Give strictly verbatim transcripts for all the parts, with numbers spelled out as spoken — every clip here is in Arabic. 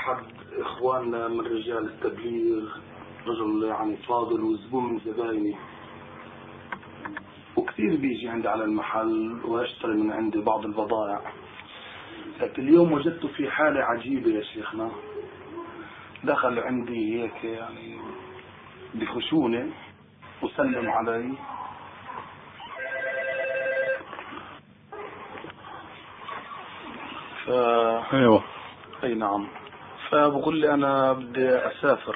أحد إخواننا من رجال التبليغ، رجل يعني فاضل وزبون من زبايني، وكثير بيجي عندي على المحل ويشتري من عندي بعض البضائع. لكن اليوم وجدته في حالة عجيبة يا شيخنا. دخل عندي هيك يعني بخشونة وسلم علي، ف... ايوه اي نعم. فبقول لي انا بدي اسافر.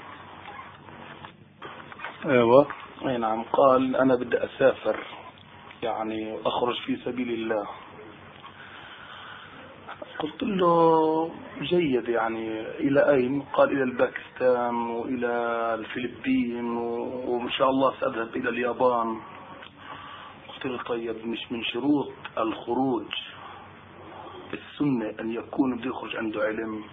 ايوه اي نعم. قال انا بدي اسافر يعني اخرج في سبيل الله. قلت له جيد، يعني الى اين؟ قال الى الباكستان والى الفلبين وان شاء الله ساذهب الى اليابان. قلت له طيب، مش من شروط الخروج السنة ان يكون بده يخرج عنده علم؟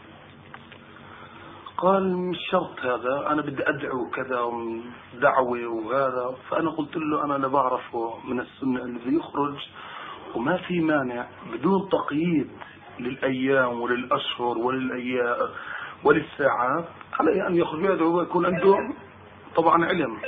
قال مش شرط هذا، انا بدي ادعو كذا دعوة وهذا. فانا قلت له انا لا بعرفه من السنة انه بده يخرج، وما في مانع بدون تقييد للايام وللاشهر وللايام وللساعات، عليه ان يخرج يدعو ويكون عنده طبعا علم.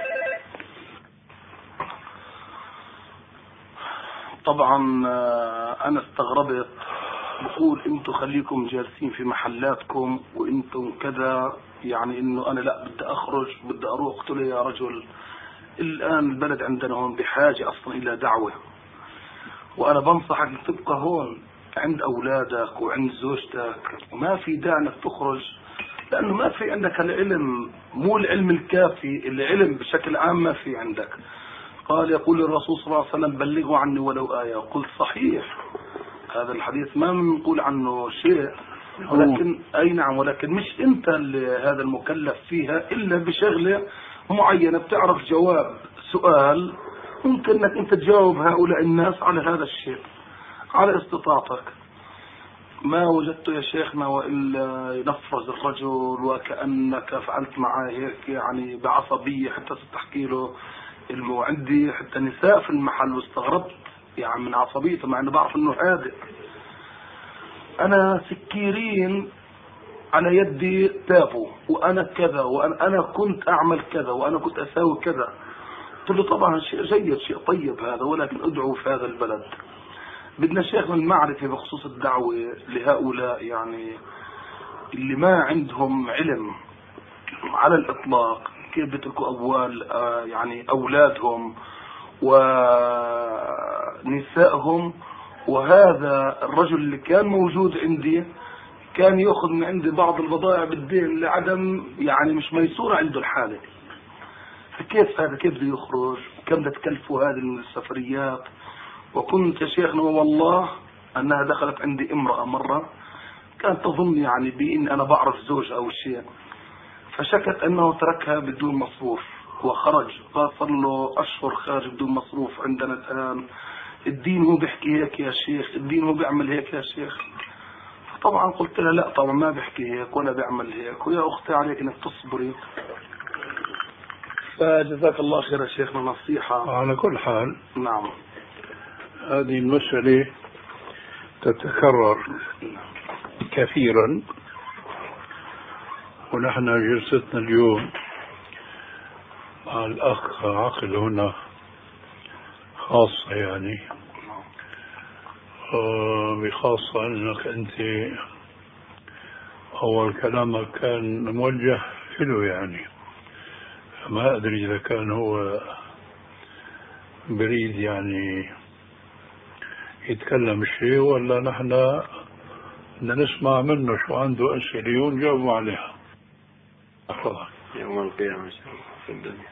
طبعا انا استغربت، بقول انتم خليكم جالسين في محلاتكم وانتم كذا، يعني انه انا لا بدي اخرج بدي اروح. قلت له يا رجل، الان البلد عندنا هون بحاجة اصلا الى دعوة، وانا بنصحك تبقى هون عند اولادك وعند زوجتك، وما في داعي انك تخرج، لانه ما في عندك العلم، مو العلم الكافي، العلم بشكل عام ما في عندك. قال يقول الرسول صلى الله عليه وسلم بلغوا عني ولو آية. قلت صحيح، هذا الحديث ما نقول عنه شيء، ولكن اي نعم، ولكن مش انت هذا المكلف فيها الا بشغلة معينة. بتعرف جواب سؤال، ممكن انك انت تجاوب هؤلاء الناس على هذا الشيء على استطاعتك. ما وجدت يا شيخنا والا ينفذ الرجل وكأنك فعلت معه هيك يعني بعصبية، حتى ستحكي له انه عندي حتى نساء في المحل، واستغربت يعني من عصبيته مع انه بعرف انه هادئ. انا سكيرين على يدي تابوا، وانا كذا، وانا أنا كنت اعمل كذا، وانا كنت اساوي كذا. قلت له طبعا شيء جيد، شيء طيب هذا، ولكن ادعو في هذا البلد. بدنا شيخ من المعرفة بخصوص الدعوة لهؤلاء يعني اللي ما عندهم علم على الاطلاق، كيف بيتركوا أبوال يعني أولادهم ونسائهم. وهذا الرجل اللي كان موجود عندي كان يأخذ من عندي بعض البضائع بالدين لعدم يعني مش ميسورة عنده الحالة. فكيف هذا؟ كيف بده يخرج؟ كم بدها تكلفه هذه السفريات؟ وكنت يا شيخنا والله أنها دخلت عندي امرأة مرة كانت تظن يعني بإن أنا بعرف زوج أو شيء، فشكت أنه تركها بدون مصروف وخرج. قال صار له أشهر خارج بدون مصروف عندنا الآن. الدين هو بيحكي هيك يا شيخ، الدين هو بيعمل هيك يا شيخ. فطبعا قلت لها لا طبعا ما بيحكي هيك ولا بيعمل هيك، ويا أختي عليك أنك تصبري. فجزاك الله خير يا شيخنا نصيحة. على كل حال نعم، هذه المسألة تتكرر كثيرا، ونحن جلستنا اليوم مع الأخ عقل هنا خاصة يعني، بخاصة أنك أنت أول كلامك كان موجه له يعني، فما أدري إذا كان هو بريد يعني يتكلم شيء، ولا نحن بدنا نسمع منه شو عنده أسئلة ونجاوب عليها. أفضل. يوم القيامة في الدنيا.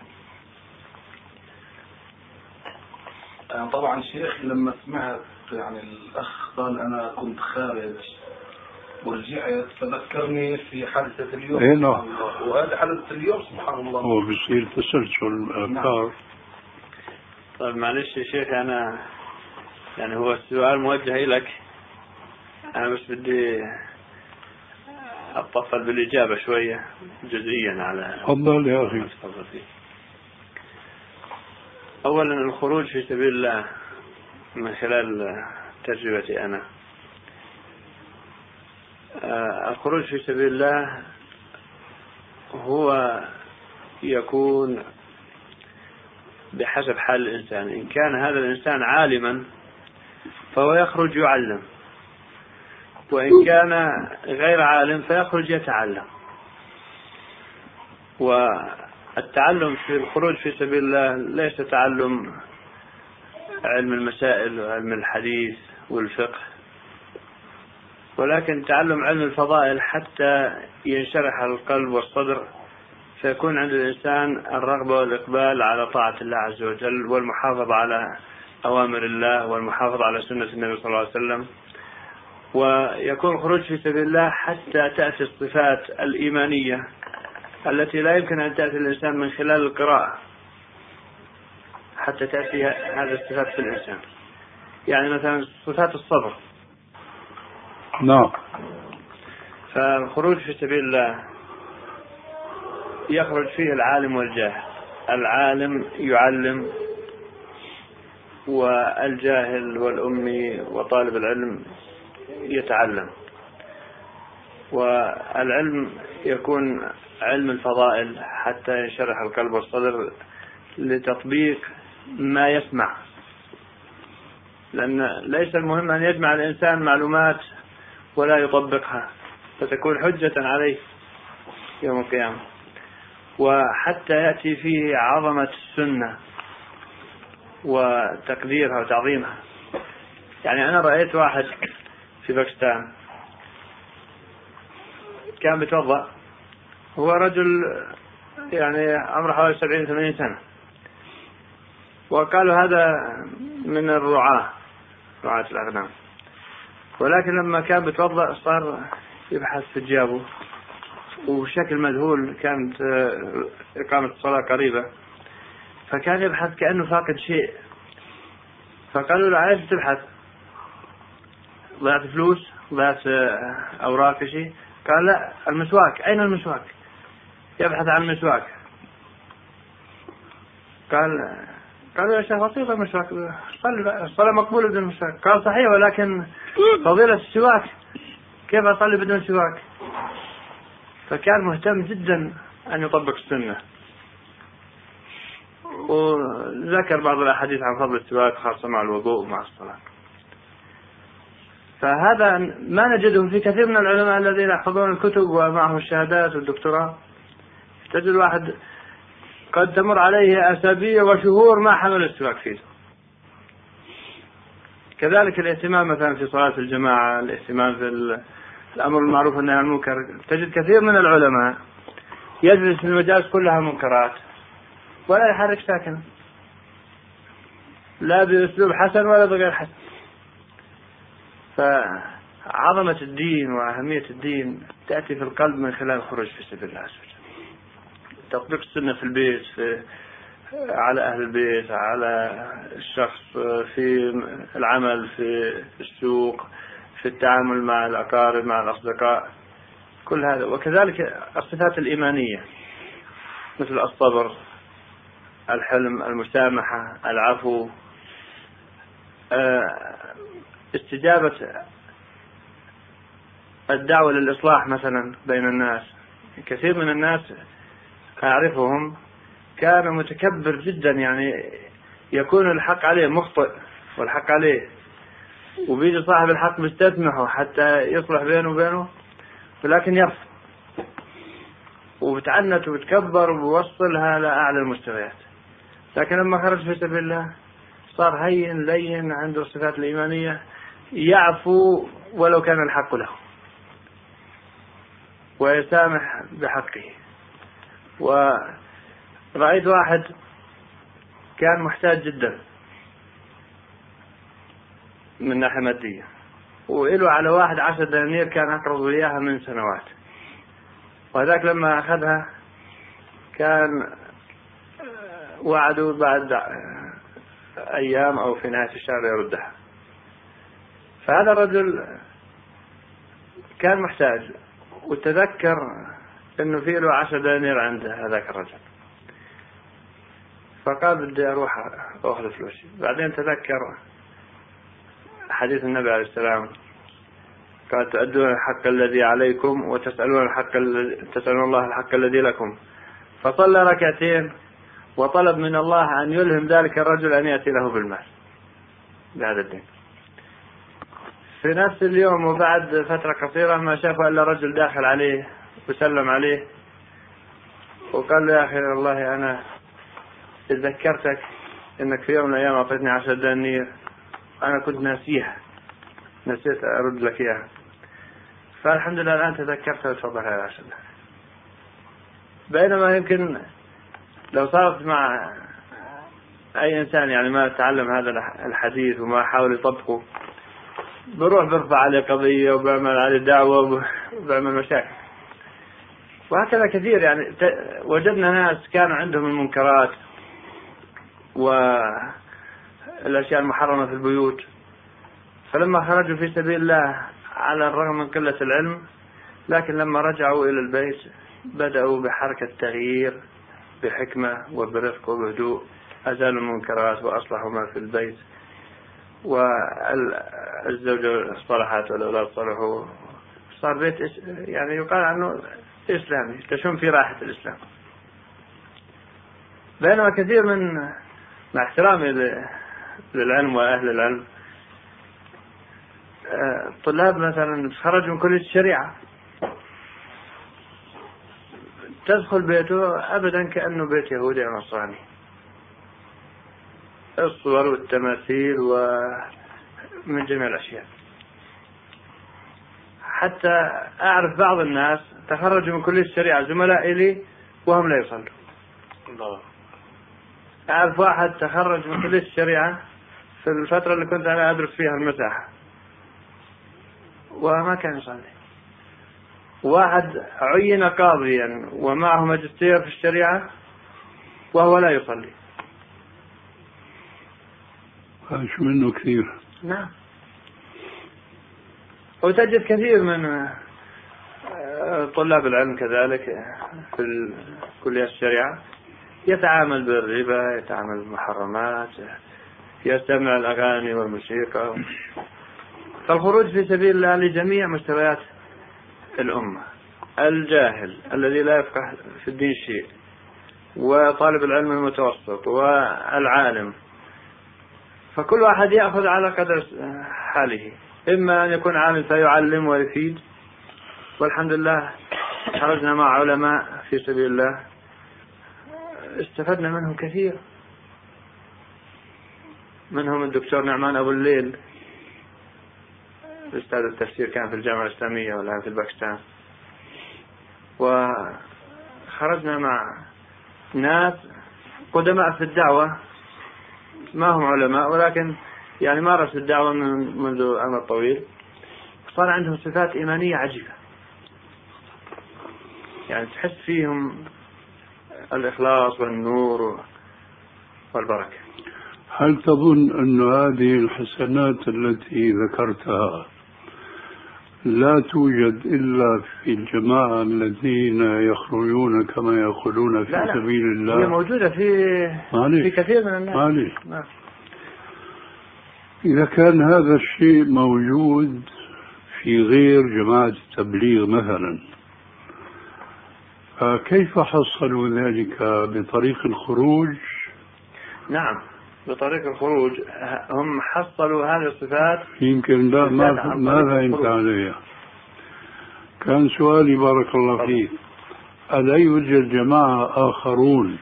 أنا طبعا شيخ لما سمعت يعني الأخ قال أنا كنت خارج ورجعت، فذكرني في حادثة اليوم. إيه نعم. وهذا حادثة اليوم سبحان الله. هو بيصير تسلسل أفكار. طيب معلش يا شيخ، أنا يعني هو السؤال موجه لك، أنا بس بدي أتطفل بالإجابة شوية جزئيا على. تفضل يا أخي. أولا الخروج في سبيل الله من خلال تجربتي أنا، الخروج في سبيل الله هو يكون بحسب حال الإنسان. إن كان هذا الإنسان عالما فهو يخرج يعلم، وإن كان غير عالم فيخرج يتعلم. والتعلم في الخروج في سبيل الله ليس تعلم علم المسائل وعلم الحديث والفقه، ولكن تعلم علم الفضائل حتى ينشرح القلب والصدر، فيكون عند الإنسان الرغبة والإقبال على طاعة الله عز وجل والمحافظة على أوامر الله والمحافظة على سنة النبي صلى الله عليه وسلم. ويكون الخروج في سبيل الله حتى تأتي الصفات الإيمانية التي لا يمكن أن تأتي الإنسان من خلال القراءة، حتى تأتي هذه الصفات في الإنسان. يعني مثلا صفات الصبر. نعم. فالخروج في سبيل الله يخرج فيه العالم والجاهل. العالم يعلم، والجاهل والأمي وطالب العلم يتعلم. والعلم يكون علم الفضائل حتى ينشرح القلب والصدر لتطبيق ما يسمع، لأن ليس المهم أن يجمع الإنسان معلومات ولا يطبقها فتكون حجة عليه يوم القيامة. وحتى يأتي فيه عظمة السنة وتقديرها وتعظيمها. يعني أنا رأيت واحد في باكستان كان بيتوضأ، هو رجل يعني عمره حوالي سبعين ثمانين سنة، وقالوا هذا من الرعاة رعاة الأغنام، ولكن لما كان بيتوضأ صار يبحث في جيابه وبشكل مذهول. كانت إقامة الصلاة قريبة، فكان يبحث كأنه فاقد شيء. فقالوا له عايز تبحث؟ ضيعت فلوس؟ ضيعت أوراق شيء؟ قال لا، المسواك. أين المسواك؟ يبحث عن المسواك. قال قالوا يا شيخ بسيط المسواك، صلي الصلاة مقبولة بدون مسواك. قال صحيح، ولكن فضيلة السواك، كيف أصلي بدون سواك؟ فكان مهتم جدا أن يطبق السنة، وذكر بعض الأحاديث عن فضل السواك خاصة مع الوضوء ومع الصلاة. فهذا ما نجده في كثير من العلماء الذين يحفظون الكتب ومعهم الشهادات والدكتوراه. تجد الواحد قد تمر عليه أسابيع وشهور ما حمل السواك فيه. كذلك الاهتمام مثلا في صلاة الجماعة، الاهتمام في الأمر المعروف والنهي عن المنكر. تجد كثير من العلماء يجلس في المجالس كلها منكرات ولا يحرك ساكنا، لا بأسلوب حسن ولا بغير حسن. فعظمة الدين وأهمية الدين تأتي في القلب من خلال الخروج في سبيل الله عز وجل. تطبيق السنة في البيت، في على أهل البيت، على الشخص، في العمل، في السوق، في التعامل مع الأقارب، مع الأصدقاء، كل هذا. وكذلك الصفات الإيمانية مثل الصبر، الحلم، المسامحة، العفو، استجابة الدعوة للإصلاح مثلا بين الناس. كثير من الناس أعرفهم كان متكبر جدا، يعني يكون الحق عليه، مخطئ والحق عليه، وبيجي صاحب الحق بيستسمحه حتى يصلح بينه وبينه، ولكن يرفض وبتعنت وبتكبر وبوصلها لأعلى المستويات. لكن لما خرج في سبيل الله صار هين لين، عنده الصفات الإيمانية، يعفو ولو كان الحق له ويسامح بحقه. ورأيت واحد كان محتاج جدا من ناحية مادية، وإله على واحد عشر دنانير كان أقرض إياها من سنوات، وهذاك لما أخذها كان وعدوا بعد أيام أو في نهاية الشهر يردها. فهذا الرجل كان محتاج، وتذكر إنه في له عشر دنانير عند هذاك الرجل، فقال بدي أروح أخذ فلوسي. بعدين تذكر حديث النبي عليه السلام، قال تؤدون الحق الذي عليكم وتسألون الحق تسألون الله الحق الذي لكم. فصلى ركعتين وطلب من الله أن يلهم ذلك الرجل أن يأتي له بالمال بهذا الدين. في نفس اليوم وبعد فترة قصيرة ما شافه إلا رجل داخل عليه وسلم عليه وقال له يا أخي والله أنا تذكرتك إنك في يوم من الأيام أعطيتني عشر دنانير أنا كنت ناسيها نسيت أرد لك إياها فالحمد لله الآن تذكرت وتفضل على عشر دنانير. بينما يمكن لو صارت مع أي إنسان يعني ما تعلم هذا الحديث وما حاول يطبقه بروح برفع عليه قضية وبعمل عليه دعوة وبعمل مشاكل. وهكذا كثير يعني وجدنا ناس كانوا عندهم المنكرات والأشياء المحرمة في البيوت فلما خرجوا في سبيل الله على الرغم من قلة العلم لكن لما رجعوا إلى البيت بدأوا بحركة تغيير بحكمة وبرفق وبهدوء أزالوا المنكرات وأصلحوا ما في البيت والزوجة صلحت والأولاد صلحوا صار بيت يعني يقال عنه إسلامي تشم في راحة الإسلام. بينما كثير من مع احترامي للعلم وأهل العلم طلاب مثلا خرجوا من كلية الشريعة تدخل بيته أبدا كأنه بيت يهودي أو نصراني الصور والتماثيل ومن جميع الأشياء. حتى أعرف بعض الناس تخرجوا من كلية الشريعة زملاء إلي وهم لا يصلوا. الله. أعرف واحد تخرج من كلية الشريعة في الفترة اللي كنت أنا أدرس فيها المساحة وما كان يصلي. واحد عين قاضيا ومعه ماجستير في الشريعة وهو لا يصلي. فاش منه كثير. نعم. وتجد كثير من طلاب العلم كذلك في كلية الشريعة يتعامل بالربا يتعامل بالمحرمات يستمع الأغاني والموسيقى. فالخروج في سبيل الله لجميع مستويات الأمة الجاهل الذي لا يفقه في الدين شيء وطالب العلم المتوسط والعالم فكل واحد يأخذ على قدر حاله. إما أن يكون عالم فيعلم ويفيد والحمد لله خرجنا مع علماء في سبيل الله استفدنا منهم كثير. منهم الدكتور نعمان أبو الليل أستاذ التفسير كان في الجامعة الإسلامية والآن في باكستان. وخرجنا مع ناس قدماء في الدعوة ما هم علماء ولكن يعني مارسوا الدعوة من منذ أمد طويل صار عندهم صفات إيمانية عجيبة يعني تحس فيهم الإخلاص والنور والبركة. هل تظن أن هذه الحسنات التي ذكرتها لا توجد إلا في الجماعة الذين يخرجون كما يقولون في لا لا. سبيل الله؟ هي موجودة في في كثير من الناس. معلش. إذا كان هذا الشيء موجود في غير جماعة التبليغ مثلا فكيف حصلوا ذلك بطريق الخروج؟ نعم بطريق الخروج هم حصلوا هذه الصفات. يمكن لا ما ما فهمت عليها. كان سؤالي بارك الله فيك ألا يوجد جماعة آخرون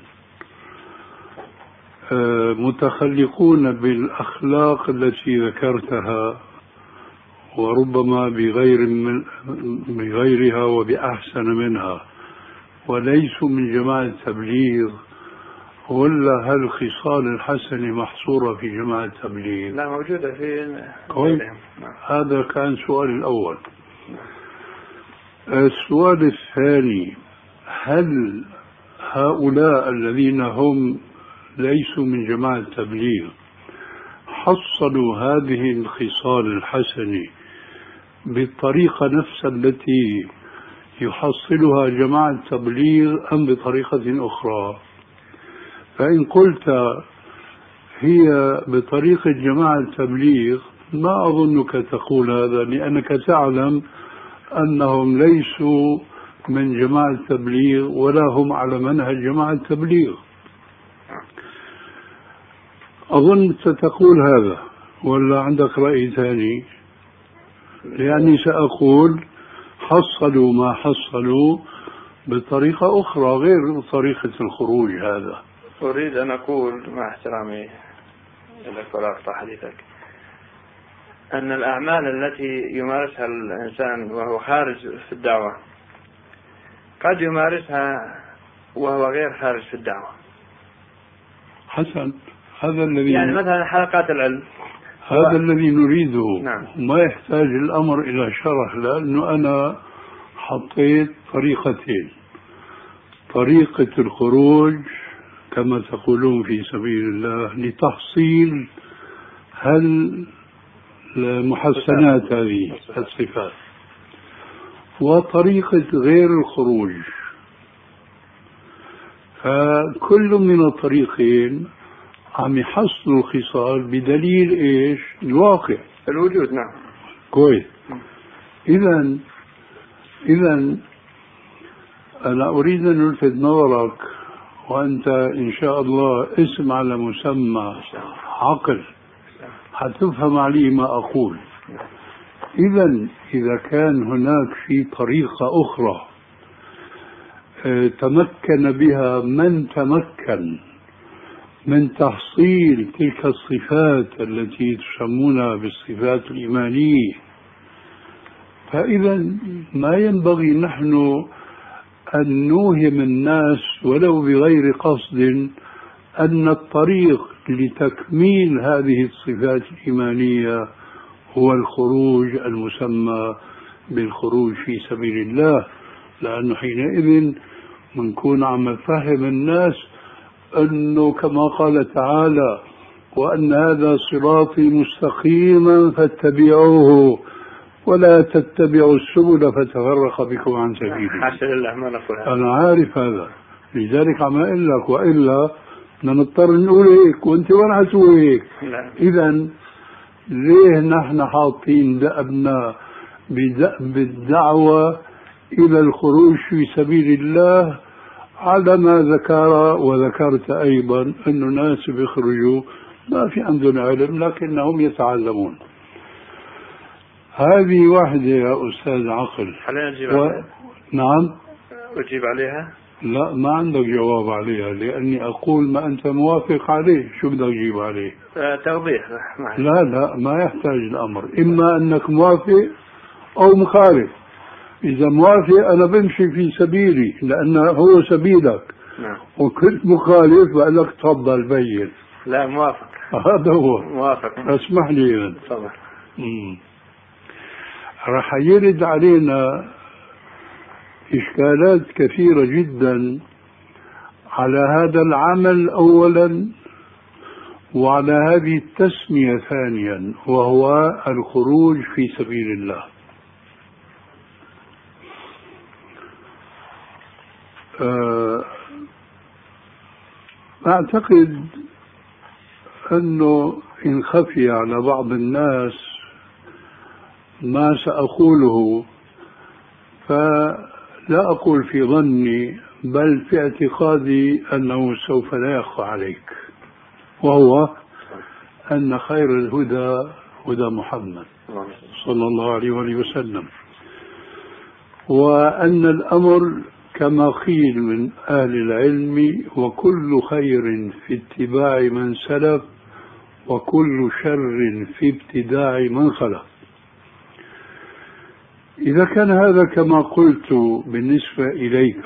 متخلقون بالأخلاق التي ذكرتها وربما بغير من بغيرها وبأحسن منها وليسوا من جماعة التبليغ ولا هالخصال الحسنة محصورة في جماعة التبليغ؟ لا موجودة في غيرهم. هذا كان سؤالي الأول. السؤال الثاني هل هؤلاء الذين هم ليسوا من جماعة التبليغ حصلوا هذه الخصال الحسنة بالطريقة نفسها التي يحصلها جماعة التبليغ أم بطريقة أخرى؟ فإن قلت هي بطريقة جماعة التبليغ ما أظنك تقول هذا، لأنك تعلم أنهم ليسوا من جماعة التبليغ ولا هم على منهج جماعة التبليغ. أظن ستقول هذا ولا عندك رأي ثاني؟ لأني سأقول حصلوا ما حصلوا بطريقة أخرى غير طريقة الخروج. هذا أريد أن أقول مع احترامي لك ولا أقطع حديثك أن الأعمال التي يمارسها الإنسان وهو خارج في الدعوة قد يمارسها وهو غير خارج في الدعوة. حسن، هذا الذي يعني مثلا حلقات العلم هذا الذي نريده. نعم. ما يحتاج الأمر إلى شرح، لأنه أنا حطيت طريقتين: طريقة الخروج كما تقولون في سبيل الله لتحصيل هل المحسنات هذه الصفات، وطريقة غير الخروج. فكل من الطريقين عم يحصلوا الخصال بدليل ايش؟ الواقع، الوجود. نعم، كويس. اذا اذا انا اريد ان الفت نظرك، وانت ان شاء الله اسم على مسمى عقل حتفهم علي ما اقول. اذا اذا كان هناك في طريقة اخرى تمكن بها من تمكن من تحصيل تلك الصفات التي تسمونها بالصفات الإيمانية، فإذا ما ينبغي نحن أن نوهم الناس ولو بغير قصد أن الطريق لتكميل هذه الصفات الإيمانية هو الخروج المسمى بالخروج في سبيل الله، لأنه حينئذ منكون عم نفهم الناس أنه كما قال تعالى: وأن هذا صراطي مستقيما فاتبعوه ولا تتبعوا السبل فتفرق بكم عن سبيله. حاشا لله ما نقول هذا. أنا عارف هذا، لذلك عم أقول لك، وإلا نضطر نقول هيك وأنت وين حتقول هيك. إذا ليه نحن حاطين دأبنا بدأب الدعوة إلى الخروج في سبيل الله على ما ذكر وذكرت أيضا أن الناس بيخرجوا ما في عندهم علم لكنهم يتعلمون. هذه واحدة يا أستاذ عقل. خلينا نجيب و... عليها. نعم. أجيب عليها؟ لا، ما عندك جواب عليها، لأني أقول ما أنت موافق عليه. شو بدك تجيب عليه؟ أه توضيح. لا لا، ما يحتاج الأمر، إما أنك موافق أو مخالف. إذا موافق أنا بمشي في سبيلي لأنه هو سبيلك. نعم. وكنت مخالف بقول لك تفضل بين. لا، موافق. هذا هو. موافق. اسمح لي إذن. تفضل. راح يرد علينا إشكالات كثيرة جدا على هذا العمل أولا، وعلى هذه التسمية ثانيا، وهو الخروج في سبيل الله. أعتقد أنه إن خفي على بعض الناس ما سأقوله، فلا أقول في ظني بل في اعتقادي أنه سوف لا يخفى عليك، وهو أن خير الهدى هدى محمد صلى الله عليه وآله وسلم، وأن الأمر كما قيل من أهل العلم: وكل خير في اتباع من سلف وكل شر في ابتداع من خلف. إذا كان هذا كما قلت بالنسبة إليك،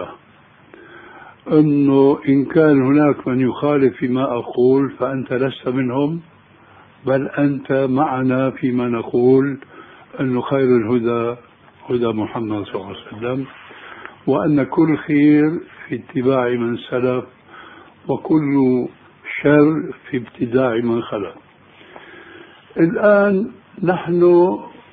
أنه إن كان هناك من يخالف فيما أقول فأنت لست منهم، بل أنت معنا فيما نقول أنه خير الهدى هدى محمد صلى الله عليه وسلم، وأن كل خير في اتباع من سلف وكل شر في ابتداع من خلف. الآن نحن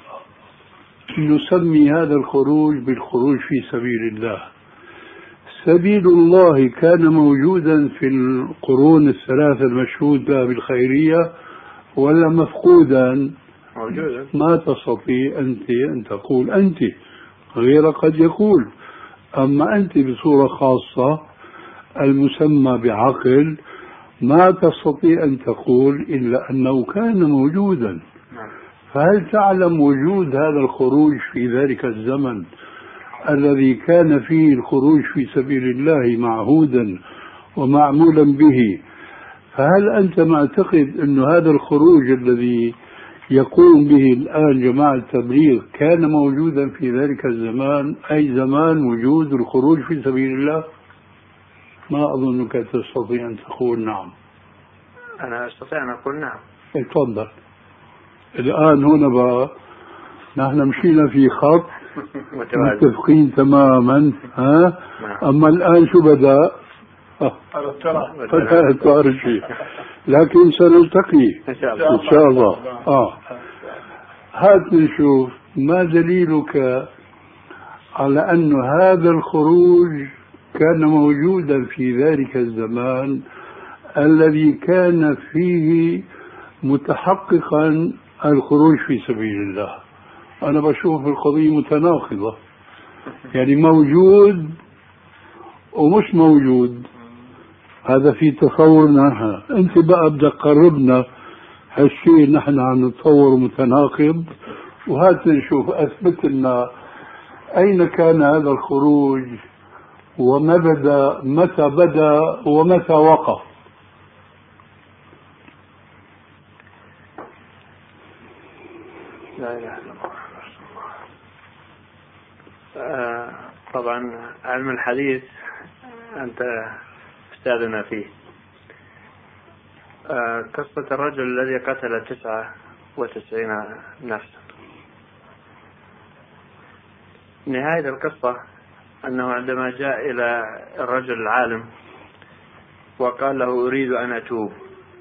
نسمي هذا الخروج بالخروج في سبيل الله. سبيل الله كان موجودا في القرون الثلاثة المشهود بها بالخيرية، ولا مفقودا موجودة. ما تستطيع أنت أن تقول أنت، غيرك قد يقول، أما أنت بصورة خاصة المسمى بعقل ما تستطيع أن تقول إلا أنه كان موجودا. فهل تعلم وجود هذا الخروج في ذلك الزمن الذي كان فيه الخروج في سبيل الله معهودا ومعمولا به؟ فهل أنت معتقد أن هذا الخروج الذي يقوم به الآن جماعة التبليغ كان موجودا في ذلك الزمان، أي زمان وجود الخروج في سبيل الله؟ ما أظنك تستطيع أن تقول نعم. أنا أستطيع أن أقول نعم. تفضل. الآن هنا بقى نحن مشينا في خط متفقين تماما، ها؟ أما الآن شو بدأ؟ فتحت شيء، لكن سنلتقي إن شاء الله. إن شاء الله. آه. هات نشوف ما دليلك على أن هذا الخروج كان موجودا في ذلك الزمان الذي كان فيه متحققا الخروج في سبيل الله. أنا بشوف القضية متناقضة، يعني موجود ومش موجود، هذا في تصورنا نحن. أنت بقى بدك تقربنا هالشيء نحن عم نتصور متناقض، وهات نشوف أثبت لنا أين كان هذا الخروج وما بدأ، متى بدأ ومتى وقف. لا إله إلا الله. آه طبعا علم الحديث أنت أستاذنا فيه. آه قصة الرجل الذي قتل تسعة وتسعين نفسا، نهاية القصة أنه عندما جاء إلى الرجل العالم وقال له أريد أن أتوب،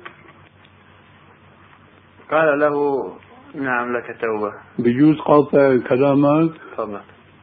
قال له نعم لك توبة. بجوز قاطع كلامك؟ تفضل.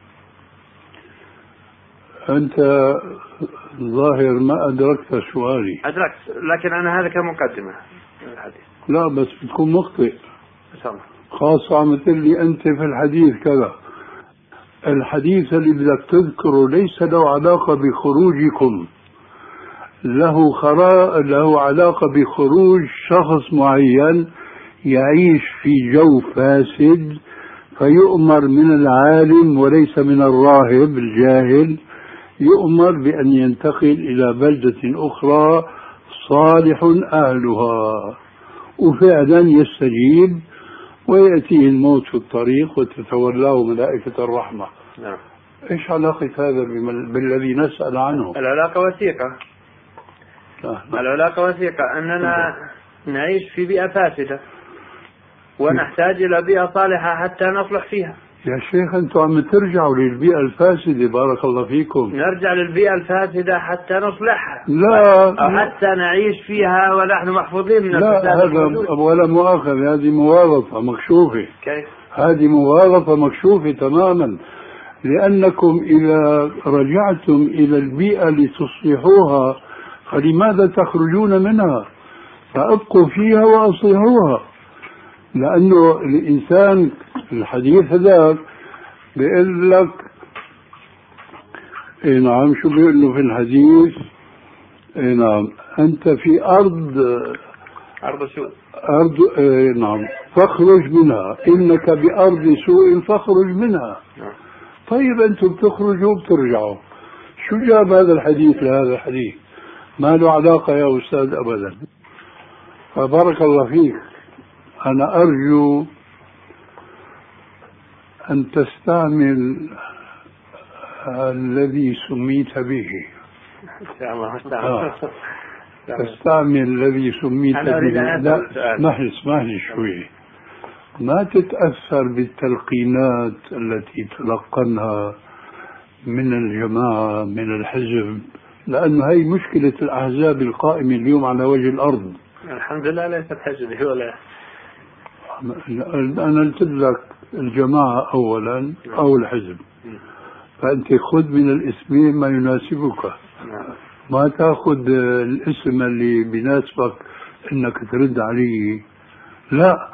أنت ظاهر ما أدركت سؤالي. أدركت، لكن أنا هذا كمقدمة الحديث. لا بس بتكون مخطئ، تمام. خاصة عم تقول لي أنت في الحديث كذا. الحديث اللي بدك تذكره ليس له علاقة بخروجكم، له خرا له علاقة بخروج شخص معين يعيش في جو فاسد فيؤمر من العالم وليس من الراهب الجاهل، يؤمر بأن ينتقل إلى بلدة أخرى صالح أهلها، وفعلا يستجيب ويأتيه الموت في الطريق وتتولاه ملائكة الرحمة. نعم. إيش علاقة هذا بالذي نسأل عنه؟ العلاقة وثيقة. لا. العلاقة وثيقة أننا نعيش في بيئة فاسدة ونحتاج إلى بيئة صالحة حتى نصلح فيها. يا شيخ أنتم عم ترجعوا للبيئة الفاسدة، بارك الله فيكم. نرجع للبيئة الفاسدة حتى نصلحها، لا أو حتى نعيش فيها ونحن محفوظين من لا هذا ولا مؤاخذة، هذه موارثة مكشوفة. كيف؟ هذه موارثة مكشوفة تماما، لأنكم إذا رجعتم إلى البيئة لتصلحوها فلماذا تخرجون منها؟ فأبقوا فيها وأصلحوها، لأنه الإنسان الحديث هذا بيقول لك إيه نعم، شو بيقول له في الحديث؟ إيه نعم، أنت في أرض أرض سوء، أرض إيه نعم فاخرج منها، إنك بأرض سوء فاخرج منها. طيب أنتم بتخرجوا وبترجعوا، شو جاب هذا الحديث لهذا الحديث؟ ما له علاقة يا أستاذ أبدا. فبارك الله فيك، أنا أرجو أن تستعمل الذي سميت به. إن شاء الله استعمل. آه. تستعمل الذي سميت به. لا اسمح لي اسمح لي شوي، ما تتأثر بالتلقينات التي تلقنها من الجماعة من الحزب، لأن هي مشكلة الأحزاب القائمة اليوم على وجه الأرض. الحمد لله ليست حزبي ولا. أنا قلت لك الجماعة أولا أو الحزب، فأنت خذ من الاسمين ما يناسبك، ما تأخذ الاسم اللي بيناسبك إنك ترد عليه، لا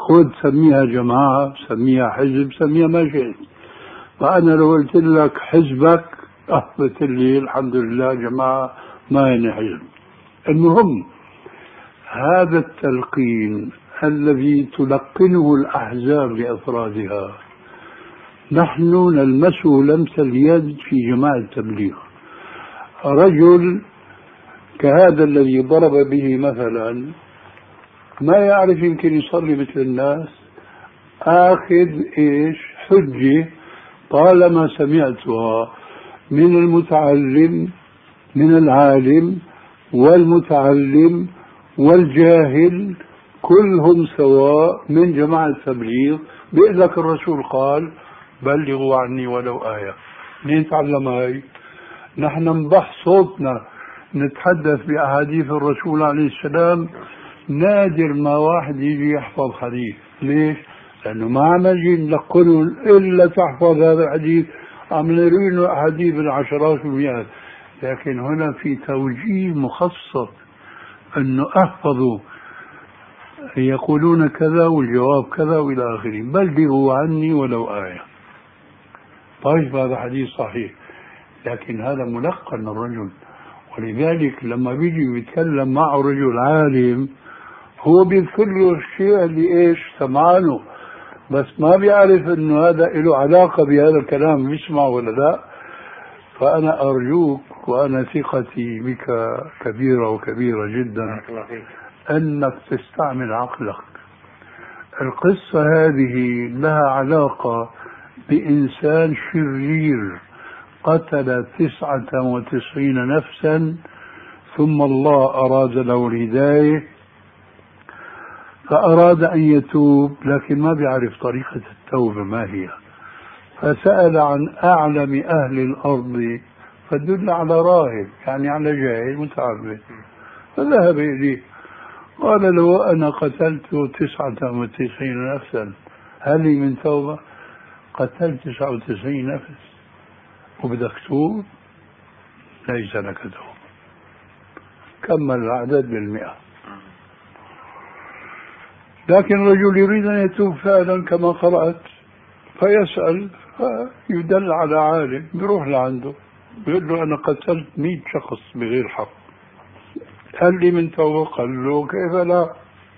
خذ سميها جماعة، سميها حزب، سميها ما شئت. فأنا لو قلت لك حزبك أثبت لي الحمد لله جماعة ما هي حزب. المهم هذا التلقين الذي تلقنه الأحزاب لأفرادها نحن نلمسه لمس اليد في جماعة التبليغ. رجل كهذا الذي ضرب به مثلا ما يعرف يمكن يصلي مثل الناس، آخذ إيش حجة طالما سمعتها من المتعلم من العالم والمتعلم والجاهل كلهم سواء من جماعة التبليغ، بيقول لك الرسول قال بلغوا عني ولو آية. منين تعلم هاي؟ نحن نبح صوتنا نتحدث بأحاديث الرسول عليه السلام، نادر ما واحد يجي يحفظ حديث. ليش؟ لأنه ما عم نجي نلقنه إلا تحفظ هذا الحديث، عم نروي له أحاديث بالعشرات والمئات. لكن هنا في توجيه مخصص أنه أحفظوا يقولون كذا والجواب كذا وإلى آخره، بلغوا عني ولو آية. طيب هذا حديث صحيح، لكن هذا ملقن الرجل. ولذلك لما بيجي بيتكلم معه رجل عالم هو بيذكر له الشيء اللي ايش سمعانه، بس ما بيعرف انه هذا له علاقة بهذا الكلام بيسمعه ولا لا. فأنا أرجوك وأنا ثقتي بك كبيرة وكبيرة جدا أنك تستعمل عقلك. القصة هذه لها علاقة بإنسان شرير قتل تسعة وتسعين نفسا ثم الله أراد له الهداية فأراد أن يتوب، لكن ما بيعرف طريقة التوبة ما هي، فسأل عن أعلم أهل الأرض فدل على راهب يعني على جاهل متعبد، فذهب إليه قال له أنا قتلت تسعة وتسعين نفسا هل لي من توبة؟ قتلت تسعة وتسعين نفس وبدك توب؟ ليس لك توبة. كمل العدد بالمئة. لكن الرجل يريد أن يتوب فعلا كما قرأت، فيسأل فيدل على عالم بيروح لعنده بيقول له أنا قتلت مئة شخص بغير حق هل لي من توبة؟ قال له كيف لا،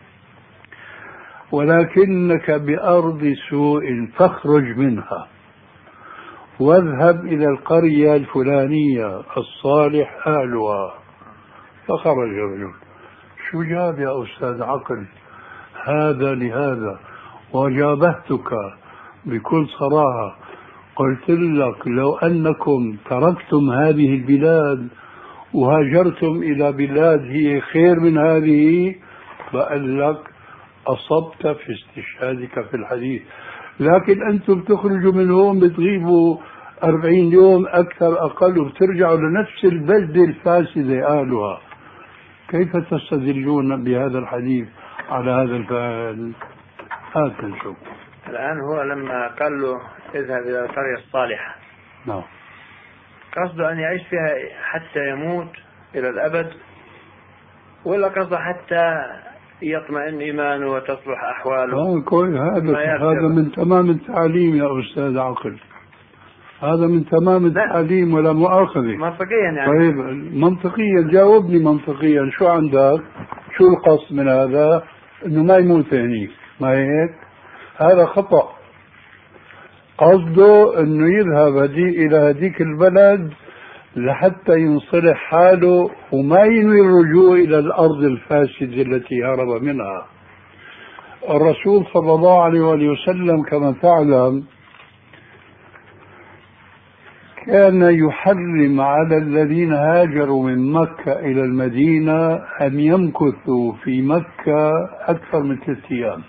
ولكنك بأرض سوء فاخرج منها واذهب إلى القرية الفلانية الصالح أهلها. فخرج الرجل. شو جاب يا أستاذ عقل؟ هذا لهذا. وجابهتك بكل صراحة قلت لك لو أنكم تركتم هذه البلاد وهاجرتم إلى بلاد هي خير من هذه بقول لك أصبت في استشهادك في الحديث، لكن أنتم بتخرجوا من هون بتغيبوا أربعين يوم أكثر أقل وبترجعوا لنفس البلدة الفاسدة أهلها. كيف تستدلون بهذا الحديث على هذا الفعل؟ هات نشوف. الآن هو لما قال له اذهب إلى القرية الصالحة، نعم، قصده أن يعيش فيها حتى يموت إلى الأبد، ولا قصده حتى يطمئن إيمانه وتصلح أحواله؟ آه كويس. هذا هذا من تمام التعليم يا أستاذ عقل، هذا من تمام التعليم ولا مؤاخذة. منطقيا يعني. طيب منطقيا جاوبني منطقيا، شو عندك؟ شو القصد من هذا؟ إنه ما يموت هنيك، ما هيك؟ هذا خطأ. قصده إنه يذهب هدي إلى هذيك البلد لحتى ينصلح حاله وما ينوي الرجوع إلى الأرض الفاسدة التي هرب منها. الرسول صلى الله عليه وآله وسلم كما تعلم كان يحرم على الذين هاجروا من مكة إلى المدينة أن يمكثوا في مكة أكثر من ثلاثة أيام.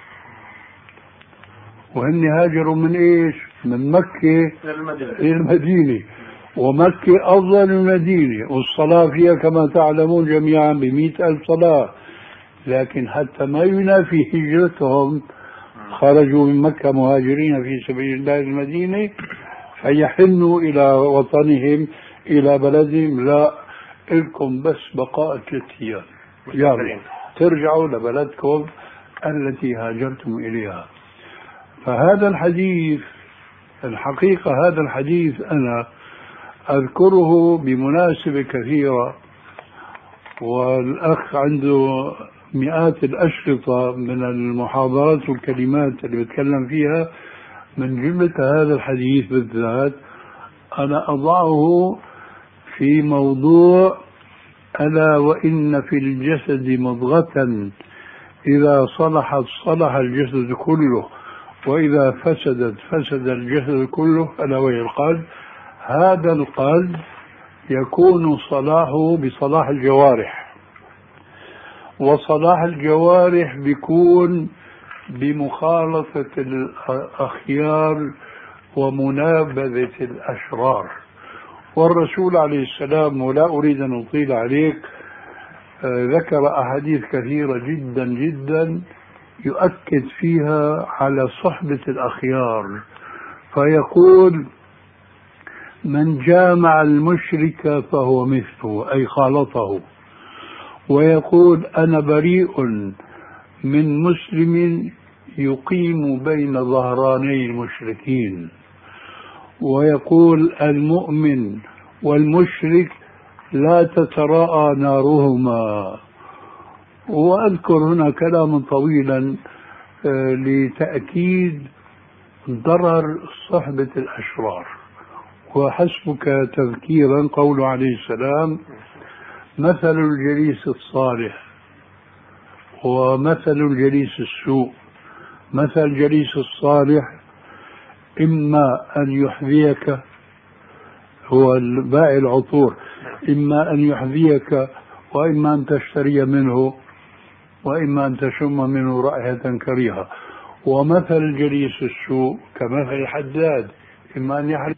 وهن هاجروا من إيش؟ من مكة إلى المدينة، ومكة أفضل من المدينة، والصلاة فيها كما تعلمون جميعا بمئة ألف صلاة. لكن حتى ما ينافي هجرتهم خرجوا من مكة مهاجرين في سبيل الله المدينة فيحنوا إلى وطنهم إلى بلدهم. لا، لكم بس بقاء ثلاثة أيام، يعني ترجعوا لبلدكم التي هاجرتم إليها. فهذا الحديث الحقيقة هذا الحديث أنا أذكره بمناسبة كثيرة، والأخ عنده مئات الأشرطة من المحاضرات والكلمات اللي بتكلم فيها. من جملة هذا الحديث بالذات أنا أضعه في موضوع ألا وإن في الجسد مضغة إذا صلحت صلح الجسد كله وإذا فسدت فسد الجسد كله ألا وهي القلب. هذا القلب يكون صلاحه بصلاح الجوارح، وصلاح الجوارح بيكون بمخالطة الأخيار ومنابذة الأشرار. والرسول عليه السلام، ولا أريد أن أطيل عليك، ذكر أحاديث كثيرة جدا جدا يؤكد فيها على صحبة الأخيار، فيقول من جامع المشرك فهو مثله أي خالطه. ويقول أنا بريء من مسلم يقيم بين ظهراني المشركين. ويقول المؤمن والمشرك لا تتراءى نارهما. وأذكر هنا كلاما طويلا لتأكيد ضرر صحبة الأشرار. وحسبك تذكيرا قوله عليه السلام مثل الجليس الصالح ومثل الجليس السوء. مثل الجليس الصالح إما أن يحذيك، هو البائع العطور، إما أن يحذيك وإما أن تشتري منه وإما أن تشم منه رائحة كريهة. ومثل الجليس السوء كمثل الحداد، إما أن يحرق.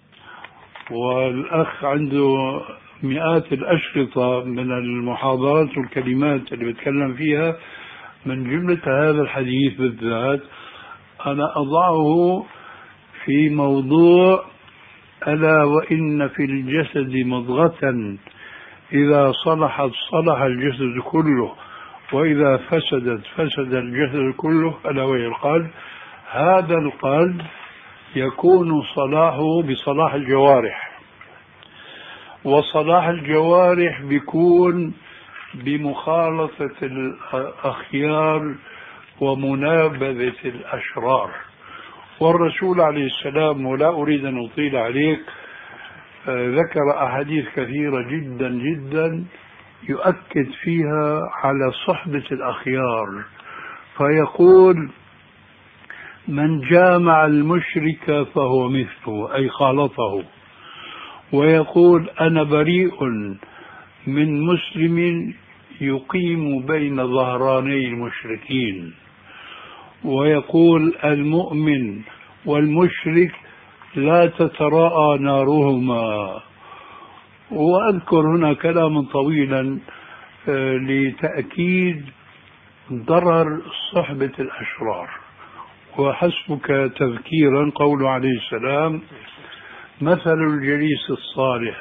والأخ عنده مئات الأشرطة من المحاضرات والكلمات اللي بتكلم فيها. من جملة هذا الحديث بالذات أنا أضعه في موضوع ألا وإن في الجسد مضغة إذا صلحت صلح الجسد كله وإذا فسدت فسد الجسد كله ألا وهي القلب. هذا القلب يكون صلاحه بصلاح الجوارح، وصلاح الجوارح بيكون بمخالطة الأخيار ومنابذة الأشرار. والرسول عليه السلام، ولا أريد أن أطيل عليك، ذكر أحاديث كثيرة جدا جدا يؤكد فيها على صحبة الأخيار، فيقول من جامع المشرك فهو مثله أي خالطه. ويقول أنا بريء من مسلم يقيم بين ظهراني المشركين. ويقول المؤمن والمشرك لا تتراءى نارهما. وأذكر هنا كلاما طويلا لتأكيد ضرر صحبة الأشرار. وحسبك تذكيرا قوله عليه السلام مثل الجليس الصالح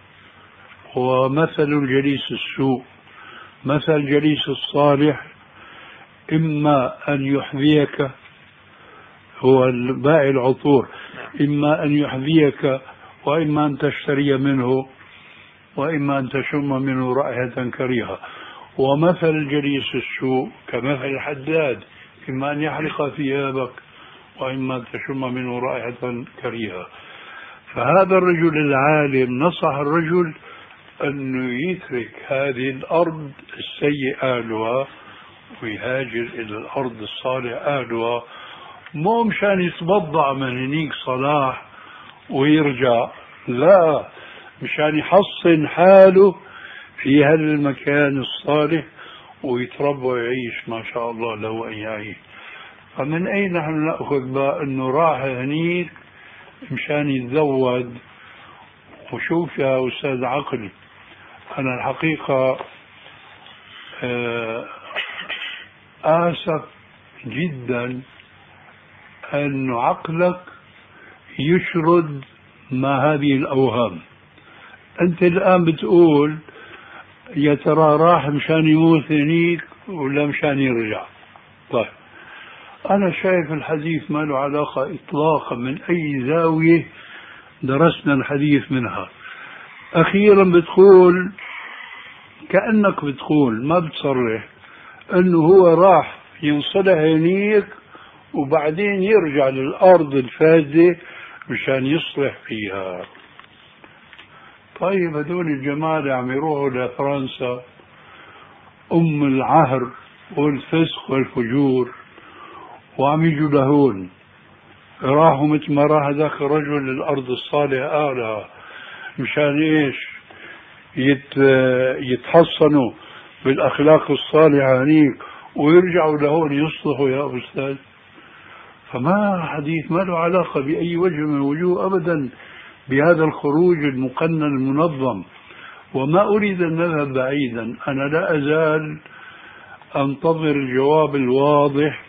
ومثل الجليس السوء. مثل الجليس الصالح إما أن يحذيك، هو البائع العطور، إما أن يحذيك وإما أن تشتري منه وإما أن تشم منه رائحة كريهة. ومثل الجليس السوء كمثل الحداد، إما أن يحرق ثيابك وإما تشم منه رائحة كريهة. فهذا الرجل العالم نصح الرجل أنه يترك هذه الأرض السيء أهلها ويهاجر إلى الأرض الصالح أهلها، مو مشان يتبضع من هنيك صلاح ويرجع، لا، مشان يحصن حاله في هالمكان الصالح ويتربى ويعيش ما شاء الله له أن يعيش. فمن أين نحن نأخذ بقى أنه راح هنيك مشان يتزود؟ وشوف يا أستاذ عقل، أنا الحقيقة آسف جدا أن عقلك يشرد ما هذه الأوهام. أنت الآن بتقول يا ترى راح مشان يموت هنيك ولا مشان يرجع؟ طيب أنا شايف الحديث ما له علاقة إطلاقا من أي زاوية درسنا الحديث منها. أخيرا بتقول كأنك بتقول ما بتصرح أنه هو راح ينصلح عينيك وبعدين يرجع للأرض الفاسدة مشان يصلح فيها. طيب هذول الجماعة عم يروحوا لفرنسا أم العهر والفسق والفجور وعم يجوا لهون، راحوا مثل ما راح ذاك الرجل للأرض الصالحة أعلى مشان إيش؟ يت يتحصنوا بالأخلاق الصالحة هنيك ويرجعوا لهون يصلحوا يا أستاذ. فما حديث ما له علاقة بأي وجه من الوجوه أبدا بهذا الخروج المقنن المنظم. وما أريد أن نذهب بعيدا، أنا لا أزال أنتظر الجواب الواضح،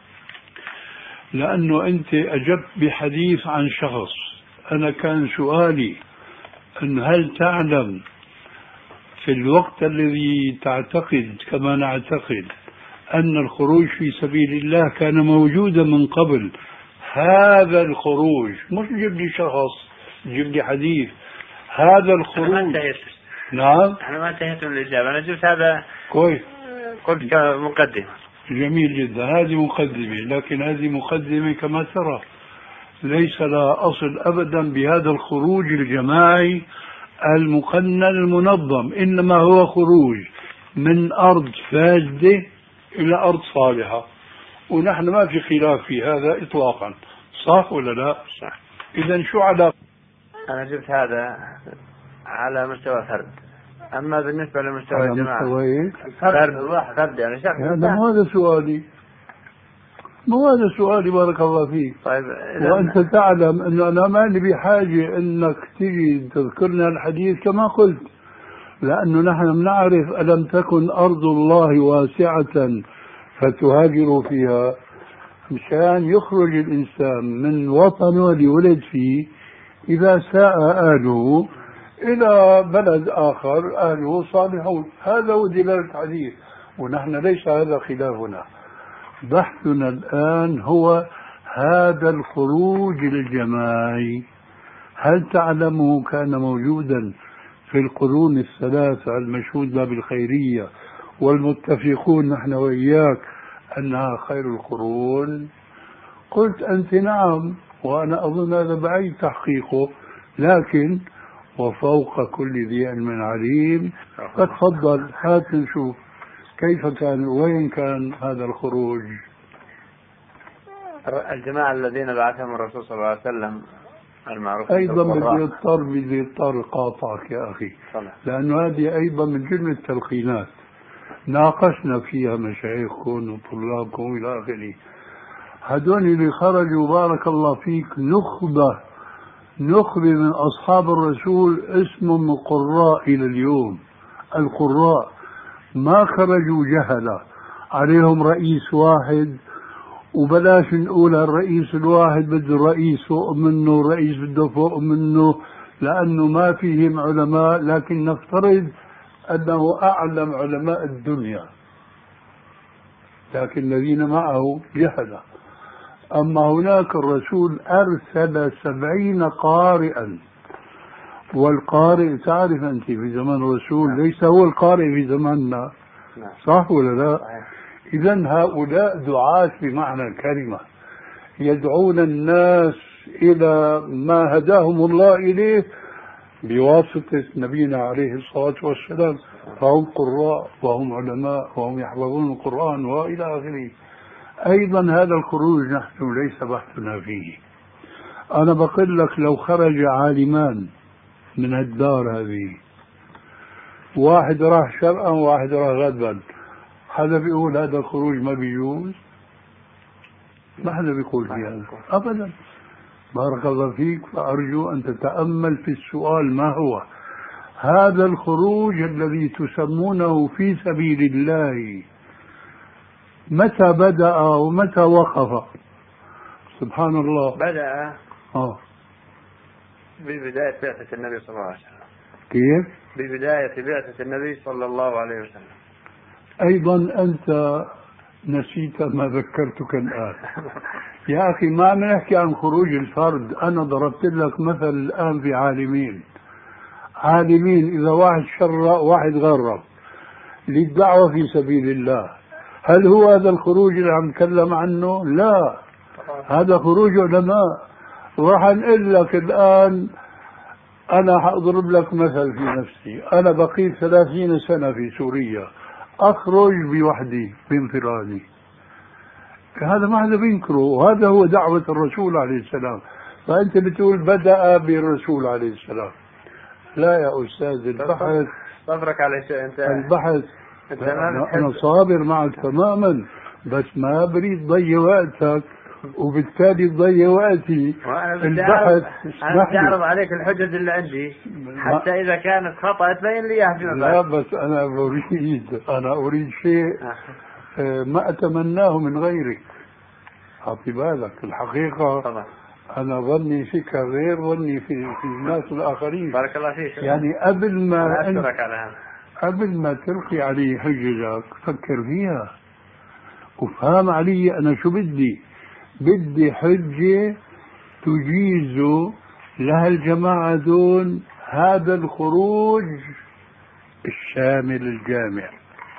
لأنه أنت أجبت بحديث عن شخص. أنا كان سؤالي أن هل تعلم في الوقت الذي تعتقد كما نعتقد أن الخروج في سبيل الله كان موجودا من قبل، هذا الخروج مش جيب لي شخص جيب لي حديث، هذا الخروج. نعم أنا ما انتهيت من الإجابة، أنا جبت هذا كويس، قلت كمقدمة. جميل جدا، هذه مقدمة، لكن هذه مقدمة كما ترى ليس لها أصل أبدا بهذا الخروج الجماعي المقنن المنظم، إنما هو خروج من أرض فاسدة إلى أرض صالحة، ونحن ما في خلاف في هذا إطلاقا. صح ولا لا؟ صح. إذا شو علاقة؟ أنا جبت هذا على مستوى فرد، أما بالنسبة لمستوى الجماعة فرد واحد فرد يعني شخص. هذا مو هذا سؤالي، مو هذا سؤالي بارك الله فيك. طيب وأنت تعلم أنه أنا ما لي بحاجة أنك تيجي تذكرنا الحديث كما قلت، لأنه نحن بنعرف ألم تكن أرض الله واسعة فتهاجروا فيها، مشان يخرج الإنسان من وطنه اللي ولد فيه إذا ساء أهله إلى بلد آخر أهله صالحون. هذا هو دلالة الحديث، ونحن ليس هذا خلافنا. بحثنا الآن هو هذا الخروج الجماعي، هل تعلمه كان موجودا في القرون الثلاثة المشهود لها بالخيرية والمتفقون نحن وإياك أنها خير القرون؟ قلت أنت نعم، وأنا أظن هذا بعيد تحقيقه، لكن وفوق كل ذي علم عليم. فتفضل هات نشوف كيف كان، وين كان هذا الخروج. الجماعة الذين بعثهم الرسول صلى الله عليه وسلم المعروف أيضا بدي اضطر بدي اضطر قاطعك يا أخي، لأنه هذه أيضا من جملة التلقينات ناقشنا فيها مشايخكم وطلابكم إلى آخره. هدول اللي خرجوا بارك الله فيك نخبة نخبة من أصحاب الرسول اسمهم القراء إلى اليوم. القراء ما خرجوا جهلة عليهم رئيس واحد، وبلاش نقول الرئيس الواحد بده الرئيس فوق منه، الرئيس بده فوق منه، لأنه ما فيهم علماء، لكن نفترض أنه أعلم علماء الدنيا، لكن الذين معه جهلة. أما هناك الرسول أرسل سبعين قارئا، والقارئ تعرف أنت في زمان الرسول ليس هو القارئ في زماننا، صح ولا لا؟ إذن هؤلاء دعاة بمعنى الكلمة، يدعون الناس إلى ما هداهم الله إليه بواسطة نبينا عليه الصلاة والسلام، فهم قراء وهم علماء وهم يحفظون القرآن وإلى آخره. أيضا هذا الخروج نحن ليس بحثنا فيه. أنا بقول لك لو خرج عالمان من الدار هذه، واحد راح شرقا وواحد راح غربا، حدا بيقول هذا الخروج ما بيجوز؟ ما حدا بيقول في هذا أبدا. بارك الله فيك. فأرجو أن تتأمل في السؤال ما هو هذا الخروج الذي تسمونه في سبيل الله، متى بدأ ومتى وقف؟ سبحان الله. بدأ آه. ببداية بعثة النبي صلى الله عليه وسلم. كيف؟ ببداية بعثة النبي صلى الله عليه وسلم. أيضا أنت نسيت ما ذكرتك الآن. يا أخي ما عم نحكي عن خروج الفرد. أنا ضربت لك مثل الآن في عالمين عالمين إذا واحد شرع واحد غرب للدعوة في سبيل الله، هل هو هذا الخروج اللي عم نتكلم عنه؟ لا، هذا خروج علماء. وراح أنقل لك الآن، أنا حأضرب لك مثل في نفسي. أنا بقيت ثلاثين سنة في سوريا، أخرج بوحدي بانفرادي، هذا ما حدا بينكره، وهذا هو دعوة الرسول عليه السلام. فأنت بتقول بدأ بالرسول عليه السلام. لا يا أستاذ، البحث صبرك على شيء أنت البحث أنت أنا, أنا صابر معك تماما، بس ما بريد ضيع وقتك وبالتالي تضيع وقتي. البحث أنا بدي أعرض عليك الحجج اللي عندي حتى إذا كانت خطأ تبين لي إياها فيما بعد. لا بس أنا أريد أنا أريد شيء ما أتمناه من غيرك. أعطي بالك الحقيقة طبعا. أنا ظني فيك غير ظني في في الناس الآخرين. بارك الله فيك. يعني قبل ما أشكرك على هذا، قبل ما تلقي علي حججك فكر فيها وفهم علي أنا شو بدي. بدي حجة تجيز لها الجماعة دون هذا الخروج الشامل الجامع.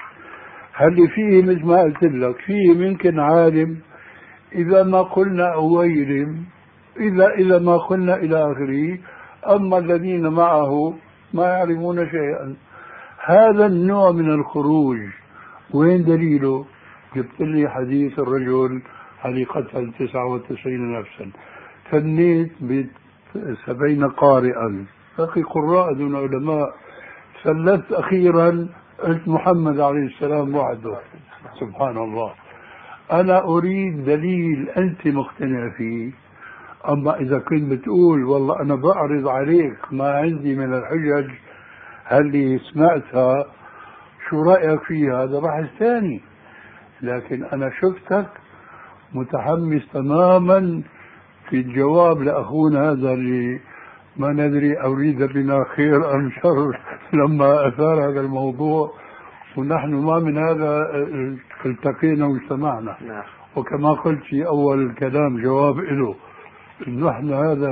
هل فيه مثل ما قلت لك، فيه ممكن عالم إذا ما قلنا أويلم، إذا إذا ما قلنا إلى آخره، أما الذين معه ما يعلمون شيئا. هذا النوع من الخروج وين دليله؟ جبت لي حديث الرجل الذي قتل تسعة وتسعين نفسا، فنيت بسبعين قارئا، أخي قراء دون علماء، ثلثت أخيرا قلت محمد عليه السلام وحده. سبحان الله. أنا أريد دليل أنت مقتنع فيه. أما إذا كنت بتقول والله أنا بعرض عليك ما عندي من الحجج هل سمعتها شو رأيك فيها، هذا بحث ثاني. لكن أنا شفتك متحمس تماما في الجواب لأخونا هذا اللي ما ندري أريد بنا خير أم شر لما أثار هذا الموضوع، ونحن ما من هذا التقينا واجتمعنا. وكما قلت في أول الكلام جواب له، نحن هذا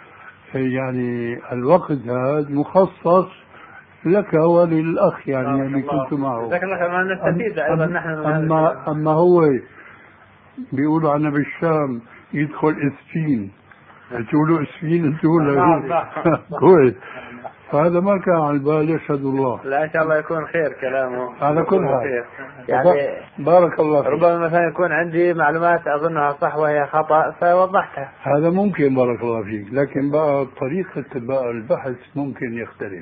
يعني الوقت هذا مخصص لك وللأخ يعني اللي كنت معه. نستفيد أيضا نحن. أما, أما هو بيقولوا عنا بالشام يدخل إسفين، تقولوا إسفين تقولوا كويس. فهذا ما كان على البال، يشهد الله. لا إن شاء الله يكون خير كلامه على كل حال. يعني بارك الله فيك. ربما مثلا يكون عندي معلومات أظنها صح وهي خطأ فوضحتها. هذا ممكن، بارك الله فيك. لكن بقى طريقة بقى البحث ممكن يختلف.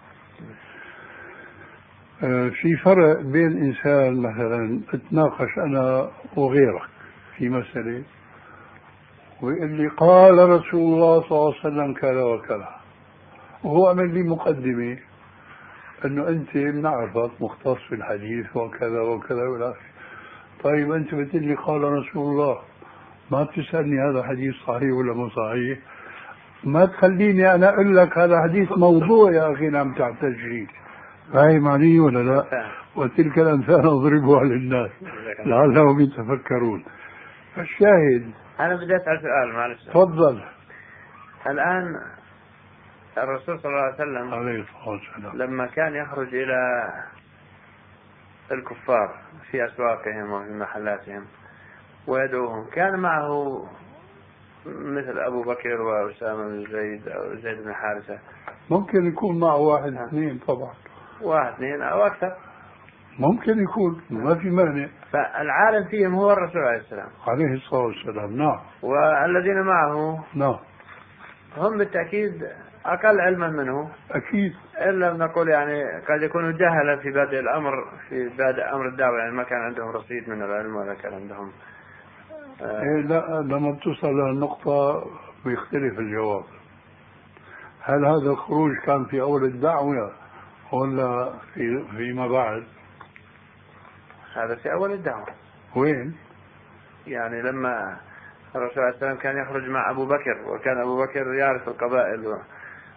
في فرق بين إنسان مثلا اتناقش أنا وغيرك في مسألة ويقول لي قال رسول الله صلى الله عليه وسلم كذا وكذا، وهو عمل لي مقدمة أنه أنت بنعرفك مختص في الحديث وكذا وكذا ولا. طيب أنت بتقول لي قال رسول الله، ما بتسألني هذا حديث صحيح ولا مو صحيح؟ ما تخليني أنا أقول لك هذا حديث موضوع يا أخي نعم تعتجري. فاهم علي ولا لا؟ وتلك الأمثال أضربها للناس لعلهم يتفكرون. فالشاهد أنا بدي أسأل سؤال معلش. تفضل. الآن الرسول صلى الله عليه وسلم عليه الصلاة والسلام لما كان يخرج إلى الكفار في أسواقهم وفي محلاتهم ويدعوهم، كان معه مثل أبو بكر وأسامة بن زيد أو زيد بن حارثة؟ ممكن يكون معه واحد اثنين طبعا، واحد اثنين أو أكثر ممكن يكون، ما في مانع. فالعالم فيهم هو الرسول عليه السلام عليه الصلاة والسلام. نعم. والذين معه نعم هم بالتأكيد أقل علما منه أكيد، إلا نقول يعني قد يكونوا جهلا في بادئ الأمر في بادئ أمر الدعوة، يعني ما كان عندهم رصيد من العلم ولا كان عندهم آه إيه. لا لما بتوصل للنقطة بيختلف الجواب. هل هذا الخروج كان في أول الدعوة ولا في فيما بعد؟ هذا في أول الدعوة. وين؟ يعني لما الرسول عليه السلام كان يخرج مع أبو بكر، وكان أبو بكر يعرف القبائل و...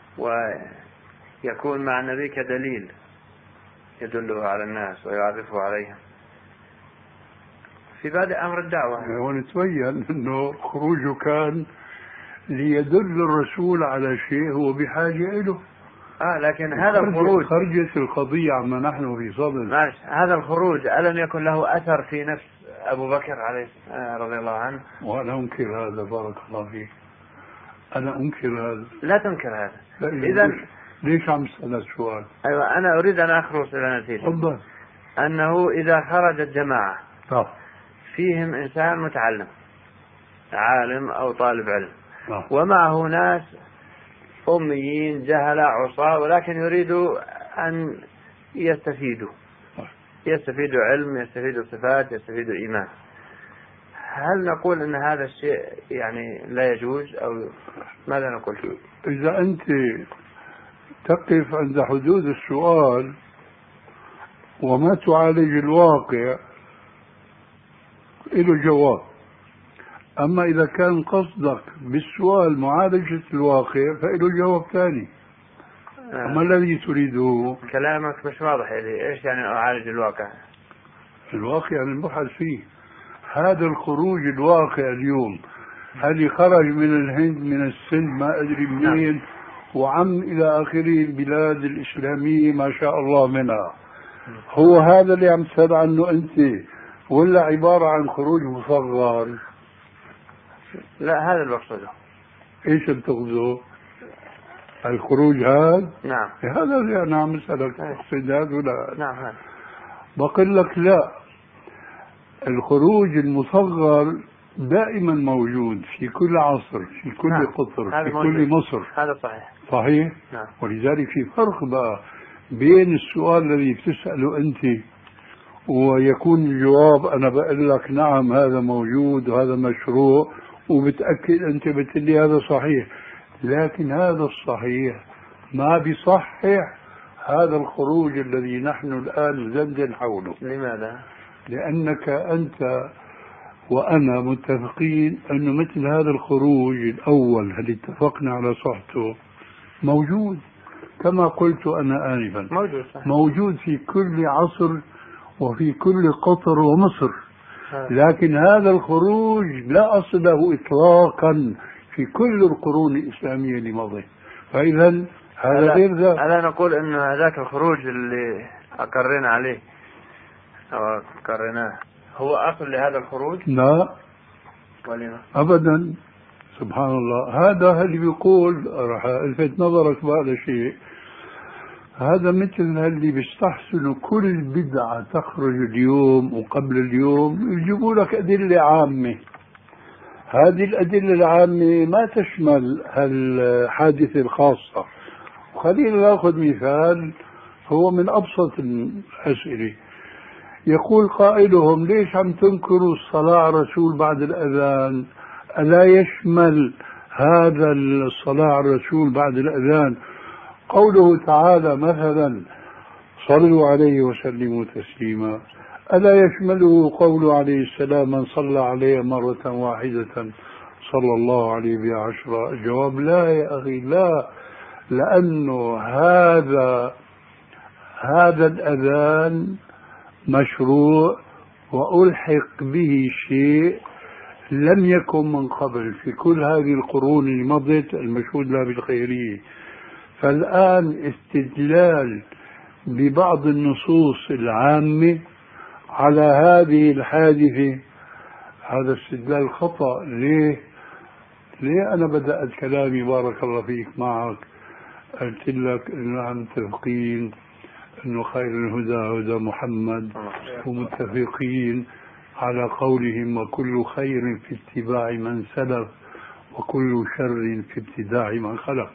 ويكون مع النبي كدليل يدله على الناس ويعرفه عليهم. في بادئ أمر الدعوة. ونتبين أنه خروجه كان ليدل الرسول على شيء هو بحاجة إله. آه لكن هذا الخروج خرجت القضية عما نحن في صدد. معلش، هذا الخروج ألم يكن له أثر في نفس أبو بكر عليه آه رضي الله عنه؟ وأنا أنكر هذا، بارك الله فيك، أنا أنكر هذا. لا تنكر هذا. إذا ليش عم تسأل السؤال؟ أيوة، أنا أريد أن أخلص إلى نتيجة. تفضل. أنه إذا خرجت جماعة طب. فيهم إنسان متعلم عالم أو طالب علم، طب. ومعه ناس أميين جهلة عصاة ولكن يريدوا أن يستفيدوا يستفيدوا علم، يستفيدوا صفات، يستفيدوا إيمان، هل نقول أن هذا الشيء يعني لا يجوز أو ماذا نقول؟ إذا أنت تقف عند حدود السؤال وما تعالج الواقع له جواب. أما إذا كان قصدك بالسؤال معالجة الواقع فإله جواب ثاني. آه. ما الذي تريده؟ كلامك مش واضح لي، إيش يعني أعالج الواقع؟ الواقع يعني نبحث فيه. هذا الخروج الواقع اليوم، هل خرج من الهند من السند ما أدري منين نعم. وعم إلى آخره البلاد الإسلامية ما شاء الله منها، هو هذا اللي عم تسأل عنه أنت ولا عبارة عن خروج مصغر؟ لا، هذا اللي بقصده. ايش بتقصده؟ الخروج هذا؟ نعم. هذا اللي انا عم اسالك تقصد هذا ولا؟ نعم هذا. بقول لك لا، الخروج المصغر دائما موجود في كل عصر، في كل نعم. قطر، في موجود. كل مصر. هذا صحيح. صحيح؟ نعم. ولذلك في فرق بقى بين السؤال الذي بتسأله أنت ويكون الجواب أنا بقول لك نعم هذا موجود وهذا مشروع وبتأكد أنت بتقولي هذا صحيح، لكن هذا الصحيح ما بيصحح هذا الخروج الذي نحن الآن ندندن حوله. لماذا؟ لأنك أنت وأنا متفقين أنه مثل هذا الخروج الأول اللي اتفقنا على صحته موجود كما قلت أنا آنفا، موجود, موجود في كل عصر وفي كل قطر ومصر. لكن هذا الخروج لا أصل له إطلاقا في كل القرون الإسلامية اللي مضت، فإذا هذا غير ذا. ألا نقول أن هذاك الخروج اللي أقرنا عليه أو أقرناه هو أصل لهذا الخروج؟ لا ولما؟ أبدا. سبحان الله، هذا اللي بيقول راح ألفت نظرك بهذا الشيء، هذا مثل اللي بيستحسنوا كل بدعة تخرج اليوم وقبل اليوم يجيبوا لك أدلة عامة. هذه الأدلة العامة ما تشمل الحادثة الخاصة. وخلينا نأخذ مثال هو من أبسط الأسئلة. يقول قائلهم ليش عم تنكروا الصلاة على الرسول بعد الأذان؟ ألا يشمل هذا الصلاة على الرسول بعد الأذان قوله تعالى مثلا صلوا عليه وسلموا تسليما؟ ألا يشمله قوله عليه السلام من صلى عليه مرة واحدة صلى الله عليه بها عشرة؟ الجواب لا يا أخي، لا، لأنه هذا هذا الأذان مشروع وألحق به شيء لم يكن من قبل في كل هذه القرون اللي مضت المشهود لها بالخيرية. فالآن استدلال ببعض النصوص العامة على هذه الحادثة هذا استدلال خطأ. ليه؟ ليه أنا بدأت كلامي بارك الله فيك معك قلت لك إنه متفقين إنه خير الهدى هدى محمد ومتفقين على قولهم وكل خير في اتباع من سلف وكل شر في ابتداع من خلف.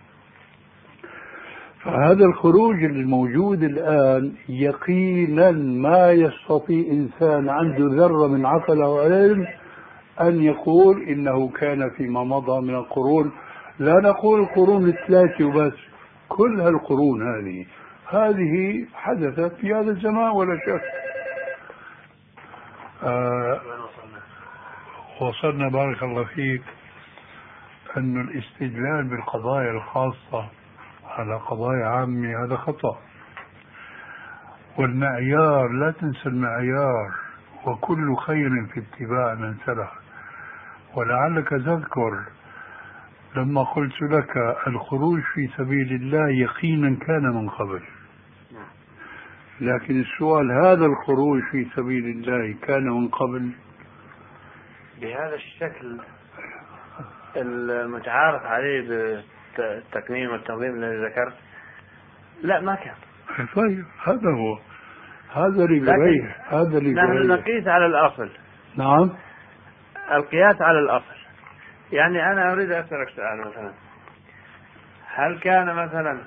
فهذا الخروج الموجود الآن يقينا ما يستطيع إنسان عنده ذرة من عقل أو علم أن يقول إنه كان فيما مضى من القرون، لا نقول القرون الثلاثة وبس، كل هالقرون هذه هذه حدثت في هذا الزمان ولا شك. آه وصلنا بارك الله فيك أن الاستدلال بالقضايا الخاصة على قضايا عامة هذا خطأ. والمعيار لا تنسى المعيار وكل خير في اتباع من سلف. ولعلك تذكر لما قلت لك الخروج في سبيل الله يقينا كان من قبل، لكن السؤال هذا الخروج في سبيل الله كان من قبل بهذا الشكل المتعارف عليه بالتقنين والتنظيم الذي ذكرت؟ لا ما كان. طيب هذا هو، هذا اللي بريح، هذا اللي نحن نقيس على الأصل. نعم، القياس على الأصل. يعني أنا أريد أسألك سؤال مثلا، هل كان مثلا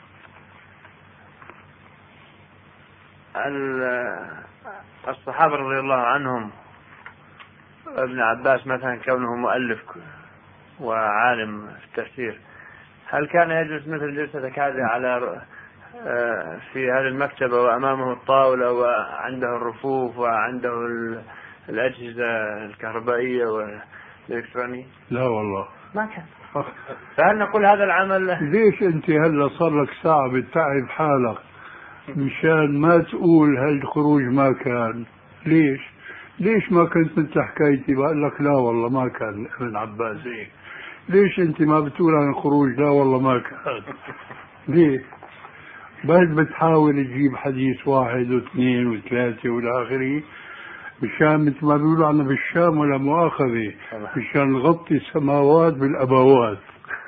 الصحابة رضي الله عنهم، ابن عباس مثلا كونه مؤلف وعالم في التفسير، هل كان يجلس مثل جلسة كهذه على في هذه المكتبة وأمامه الطاولة وعنده الرفوف وعنده الأجهزة الكهربائية والإلكترونية؟ لا والله ما كان. فهل نقول هذا العمل؟ ليش أنت هلا صار لك ساعة بتتعب حالك مشان ما تقول هالخروج ما كان؟ ليش؟ ليش ما كنت مثل حكايتي بقول لك لا والله ما كان ابن عباس هيك؟ ليش أنت ما بتقول عن الخروج لا والله ما كان؟ ليه؟ بس بتحاول تجيب حديث واحد واثنين وثلاثة والى آخره مشان مثل ما بيقولوا عنا بالشام ولا مؤاخذة مشان نغطي السماوات بالأبوات.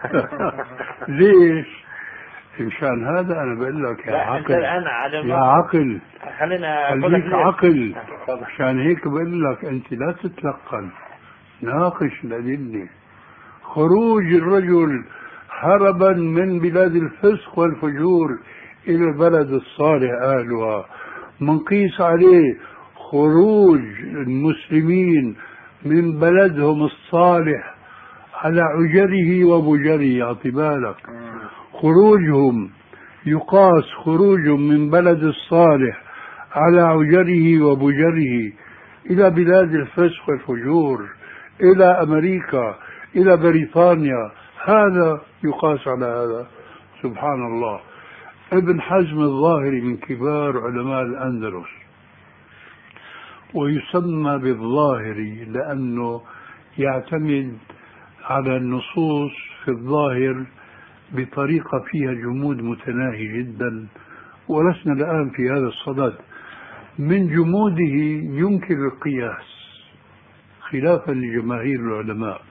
ليش؟ مشان هذا أنا بقول لك يا عقل، يا عقل خليك عقل. مشان هيك بقول لك أنت لا تتلقن، ناقش الأدلة. خروج الرجل هربا من بلاد الفسق والفجور إلى البلد الصالح أهلها، منقيس عليه خروج المسلمين من بلدهم الصالح على عجره وبجره. أعطي بالك، خروجهم يقاس خروجهم من بلد الصالح على عجره وبجره إلى بلاد الفسق والفجور، إلى أمريكا، إلى بريطانيا، هذا يقاس على هذا. سبحان الله. ابن حزم الظاهري من كبار علماء الأندلس، ويسمى بالظاهري لأنه يعتمد على النصوص في الظاهر بطريقة فيها جمود متناهي جدا، ولسنا الآن في هذا الصدد. من جموده ينكر القياس خلافا لجماهير العلماء،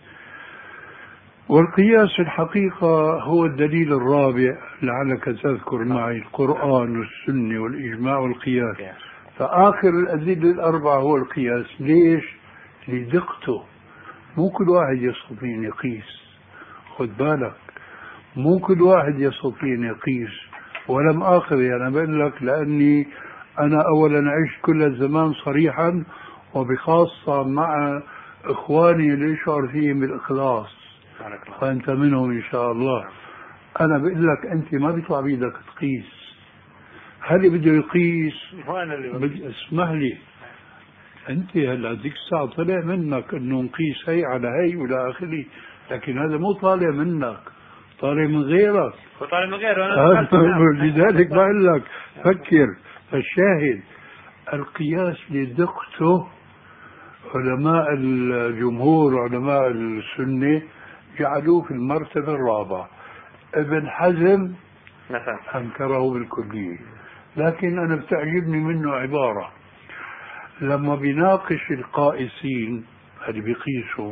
والقياس الحقيقة هو الدليل الرابع. لعلك تذكر معي القرآن والسنة والإجماع والقياس، فآخر الأدلة الأربعة هو القياس. ليش؟ لدقته. مو كل واحد يستطيع أن يقيس، خد بالك، مو كل واحد يستطيع أن يقيس. ولم آخذ أنا بقول لك لأني أنا أولا عشت كل الزمان صريحا، وبخاصة مع إخواني اللي يشعر فيهم بالإخلاص، فأنت منهم إن شاء الله. أنا بقول لك أنت ما بيطلع بيدك تقيس، هل بده يقيس؟ بد... اسمح لي، أنت هلا ديك الساعة طلع منك إنه نقيس هي على هي ولا آخره، لكن هذا مو طالع منك، طالع من غيرك، طالع من غيره. لذلك بقول لك فكر. فالشاهد القياس لدقته. علماء الجمهور علماء السنة جعلوه في المرتبة الرابعة. ابن حزم أنكره بالكلية، لكن أنا بتعجبني منه عبارة لما بيناقش القائسين اللي بيقيسوا،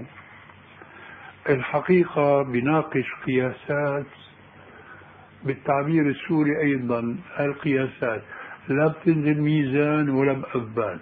الحقيقة بيناقش قياسات بالتعبير السوري أيضا. القياسات لا بتنزل ميزان ولا بأبان،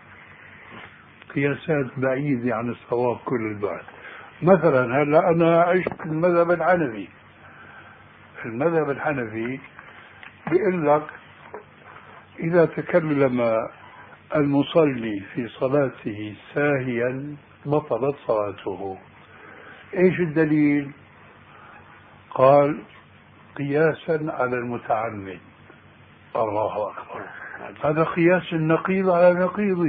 قياسات بعيدة عن الصواب كل البعد. مثلا هلا أنا عشت المذهب الحنفي، المذهب الحنفي بيقول لك إذا تكلم المصلي في صلاته ساهيا بطلت صلاته. إيش الدليل؟ قال قياسا على المتعمد. الله أكبر، هذا قياس النقيض على نقيضه.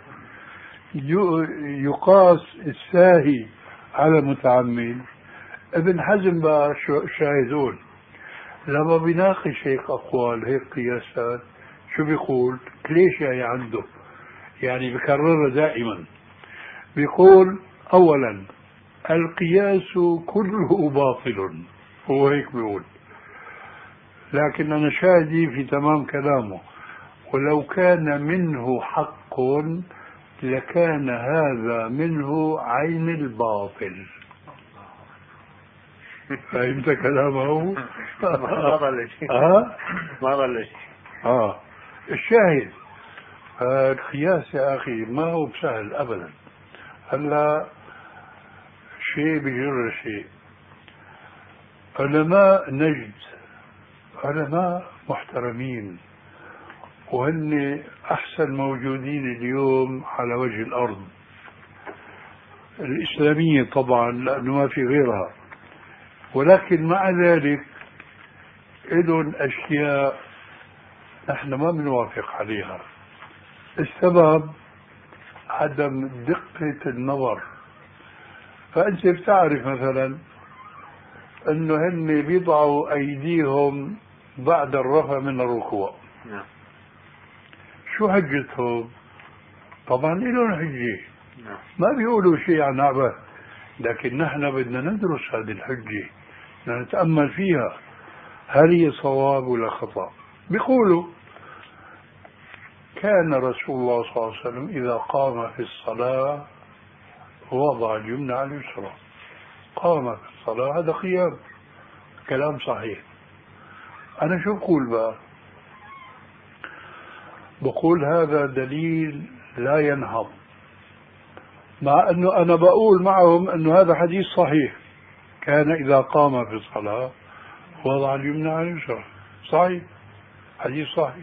يقاس الساهي على المتعمد. ابن حزم بقى شاهدون لما بيناقش هيك أقوال هيك قياسات شو بيقول؟ كليشة عنده، يعني بكررها دائما. بيقول أولا القياس كله باطل، هو هيك بيقول، لكن أنا شاهدي في تمام كلامه، ولو كان منه حق لكان هذا منه عين الباطل. فهمت كلامه؟ ما ضل شيء. ها؟ ما ضل شيء. اه الشاهد القياس يا أخي ما هو بسهل أبدا. هلا شيء بجر شيء. علماء نجد علماء محترمين، وهن أحسن موجودين اليوم على وجه الأرض الإسلامية طبعا، لأنه ما في غيرها، ولكن مع ذلك لهم أشياء نحن ما بنوافق عليها. السبب عدم دقة النظر. فأنت بتعرف مثلا أنه هن بيضعوا أيديهم بعد الرفع من الركوع. نعم. شو حجتهم؟ طبعا لهم حجة، نعم. ما بيقولوا شيء عن عبث، لكن نحن بدنا ندرس هذه الحجة، بدنا نتأمل فيها هل هي صواب ولا خطأ. بيقولوا كان رسول الله صلى الله عليه وسلم إذا قام في الصلاة وضع اليمنى على اليسرى. قام في الصلاة هذا قيام، كلام صحيح. أنا شو بقول بقى؟ بقول هذا دليل لا ينهض، مع أنه أنا بقول معهم أنه هذا حديث صحيح، كان إذا قام في الصلاة وضع اليمنى على اليسرى، صحيح، حديث صحيح.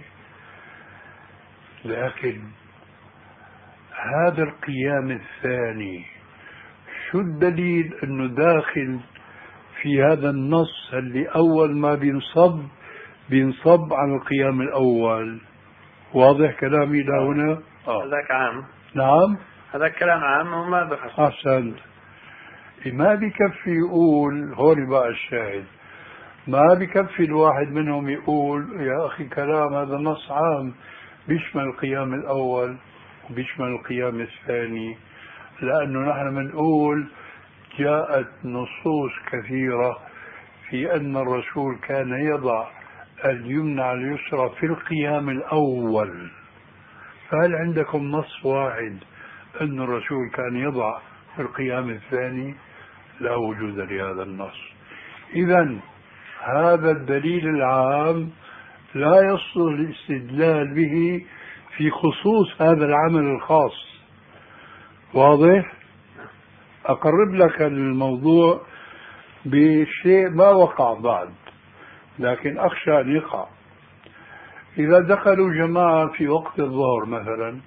لكن هذا القيام الثاني شو الدليل أنه داخل في هذا النص اللي أول ما بينصب بينصب على القيام الأول؟ واضح كلامي إلى هنا؟ آه. هذاك عام. نعم، هذا كلام عام وما بخص. أحسنت. ما بكفي يقول هون بقى الشاهد، ما بكفي الواحد منهم يقول يا أخي كلام هذا نص عام بيشمل القيام الأول وبيشمل القيام الثاني، لأنه نحن بنقول جاءت نصوص كثيرة في أن الرسول كان يضع اليمنى على اليسرى في القيام الأول. فهل عندكم نص واحد أن الرسول كان يضع في القيام الثاني؟ لا وجود لهذا النص. إذن هذا الدليل العام لا يصل الاستدلال به في خصوص هذا العمل الخاص. واضح؟ أقرب لك الموضوع بشيء ما وقع بعد، لكن أخشى أن يقع. إذا دخلوا جماعة في وقت الظهر مثلا،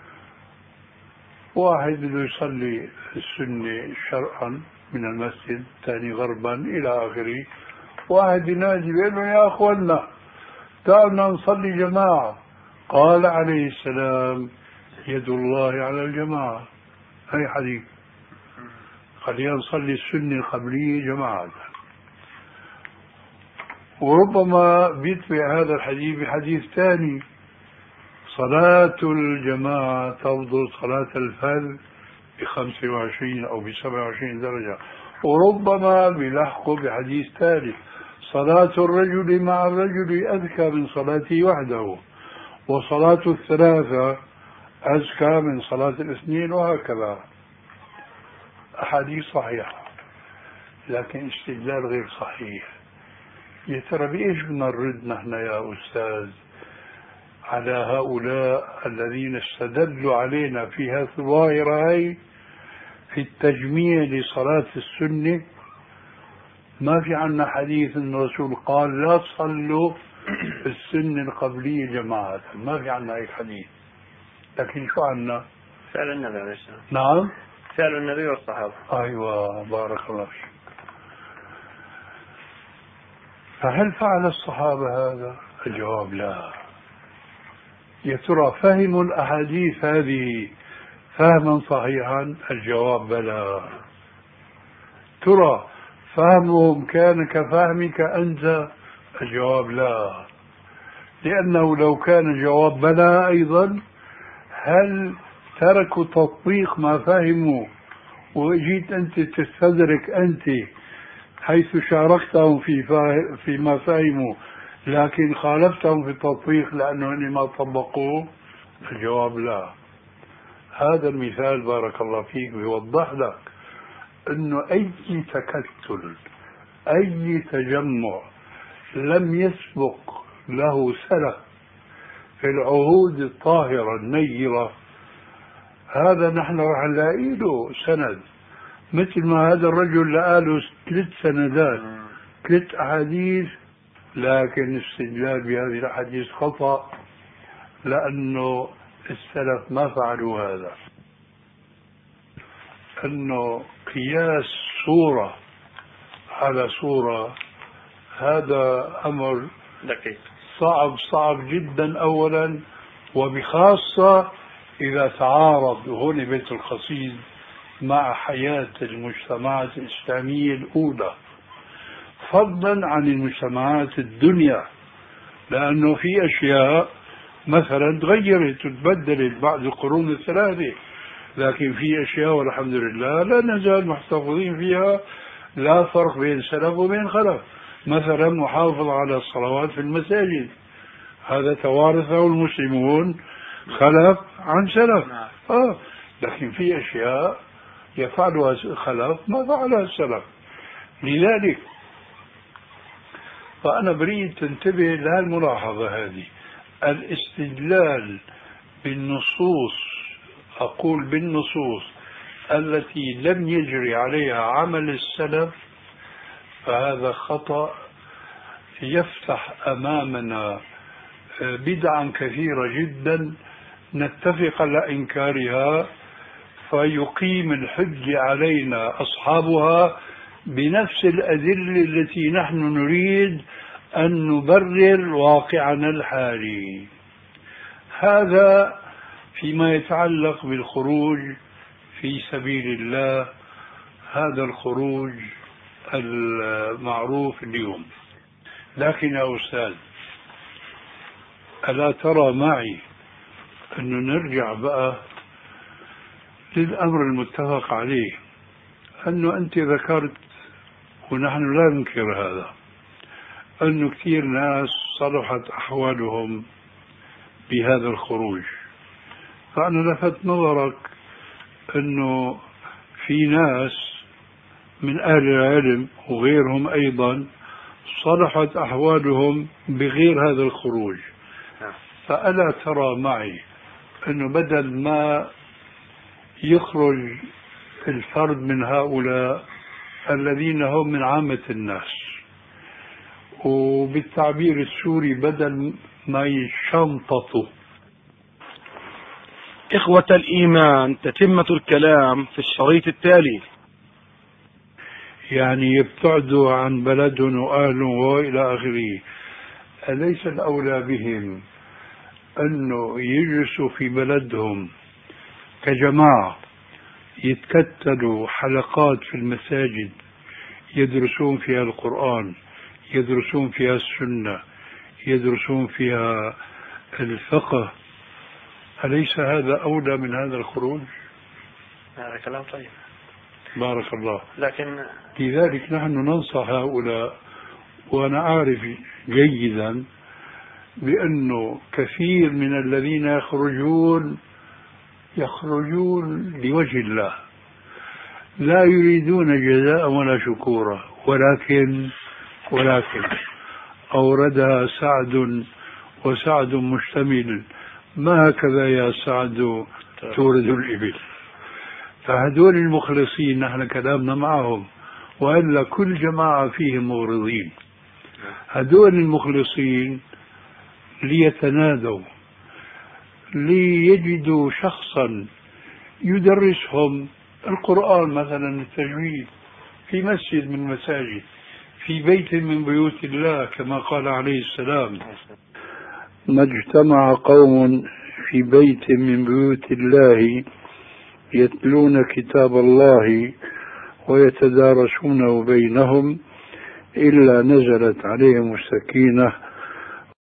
واحد بده يصلي السنة شرعا من المسجد، ثاني غربا إلى آخره، واحد ينادي بيقول له يا أخوانا تعالوا نصلي جماعة. قال عليه السلام يد الله على الجماعة. هي حديث، خلينا نصلي السنة القبلية جماعة. وربما بيتبع هذا الحديث بحديث ثاني، صلاة الجماعة تفضل صلاة الفرد بخمسة وعشرين أو بسبعة وعشرين درجة. وربما بيلحقوا بحديث ثالث، صلاة الرجل مع الرجل أذكى من صلاته وحده، وصلاة الثلاثة أزكى من صلاة الاثنين، وهكذا. أحاديث صحيحة لكن استدلال غير صحيح. يا ترى بإيش بدنا نرد نحن يا أستاذ على هؤلاء الذين استدلوا علينا في هذه الظاهرة هي في التجميع لصلاة السنة؟ ما في عنا حديث ان الرسول قال لا تصلوا السنة القبلية جماعة، ما في عنا هيك حديث. لكن شو عنا؟ فعل النبي عليه السلام. نعم، فعل النبي والصحابة. أيوة، بارك الله فيك. فهل فعل الصحابة هذا؟ الجواب لا. يا ترى فهموا الأحاديث هذه فهما صحيحا؟ الجواب بلى. ترى فهمهم كان كفهمك أنت؟ الجواب لا. لأنه لو كان الجواب بلى أيضا، هل تركوا تطبيق ما فهموا، وجيت أنت تستدرك أنت حيث شاركتهم في فا... فيما فهموا، لكن خالفتهم في التطبيق لأنهم ما طبقوه. الجواب لا. هذا المثال بارك الله فيك بيوضح لك أنه أي تكتل، أي تجمع لم يسبق له سلف في العهود الطاهرة النيرة، هذا نحن راح نلاقي له سند، مثل ما هذا الرجل لقى له ثلاث سندات، ثلاث أحاديث، لكن استدلال بهذه الأحاديث خطأ، لأنه السلف ما فعلوا هذا. أنه قياس صورة على صورة هذا أمر دقيق صعب صعب جدا أولا، وبخاصة إذا تعارض هون بيت القصيد مع حياة المجتمعات الإسلامية الأولى، فضلا عن المجتمعات الدنيا، لأنه في أشياء مثلا تغيرت وتبدلت بعد القرون الثلاثة، لكن في أشياء والحمد لله لا نزال محتفظين فيها، لا فرق بين سلف وبين خلف. مثلا محافظة على الصلوات في المساجد، هذا توارثه المسلمون خلف عن سلف. آه. لكن في أشياء يفعلها الخلف ما فعلها السلف. لذلك فأنا بريد تنتبه لهالملاحظة هذه، الاستدلال بالنصوص، أقول بالنصوص التي لم يجري عليها عمل السلف، فهذا خطأ يفتح أمامنا بدعا كثيرة جدا نتفق على إنكارها، فيقيم الحج علينا أصحابها بنفس الأدلة التي نحن نريد أن نبرر واقعنا الحالي. هذا فيما يتعلق بالخروج في سبيل الله، هذا الخروج المعروف اليوم. لكن يا أستاذ، ألا ترى معي أنه نرجع بقى للأمر المتفق عليه، أنه أنت ذكرت ونحن لا ننكر هذا، أنه كثير ناس صلحت أحوالهم بهذا الخروج، فأنا لفت نظرك أنه في ناس من أهل العلم وغيرهم أيضا صلحت أحوالهم بغير هذا الخروج. فألا ترى معي أنه بدل ما يخرج الفرد من هؤلاء الذين هم من عامة الناس، وبالتعبير السوري بدل ما يشمططوا. إخوة الإيمان، تتمة الكلام في الشريط التالي. يعني يبتعدوا عن بلدهم وأهلهم وإلى آخره، أليس الأولى بهم أنه يجلسوا في بلدهم كجماعة، يتكتلوا حلقات في المساجد يدرسون فيها القرآن، يدرسون فيها السنة، يدرسون فيها الفقه؟ أليس هذا أولى من هذا الخروج؟ هذا كلام طيب، بارك الله. لكن لذلك نحن ننصح هؤلاء، وأنا أعرف جيدا بأنه كثير من الذين يخرجون يخرجون لوجه الله، لا يريدون جزاء ولا شكورا، ولكن ولكن أوردها سعد، وسعد مشتمل، ما هكذا يا سعد تورد الإبل. فهدول المخلصين نحن كلامنا معهم، وإلا كل جماعة فيهم مغرضين. هدول المخلصين ليتنادوا، ليجدوا شخصا يدرسهم القرآن مثلا التجويد في مسجد من المساجد، في بيت من بيوت الله، كما قال عليه السلام: ما اجتمع قوم في بيت من بيوت الله يتلون كتاب الله ويتدارسونه بينهم إلا نزلت عليهم السكينة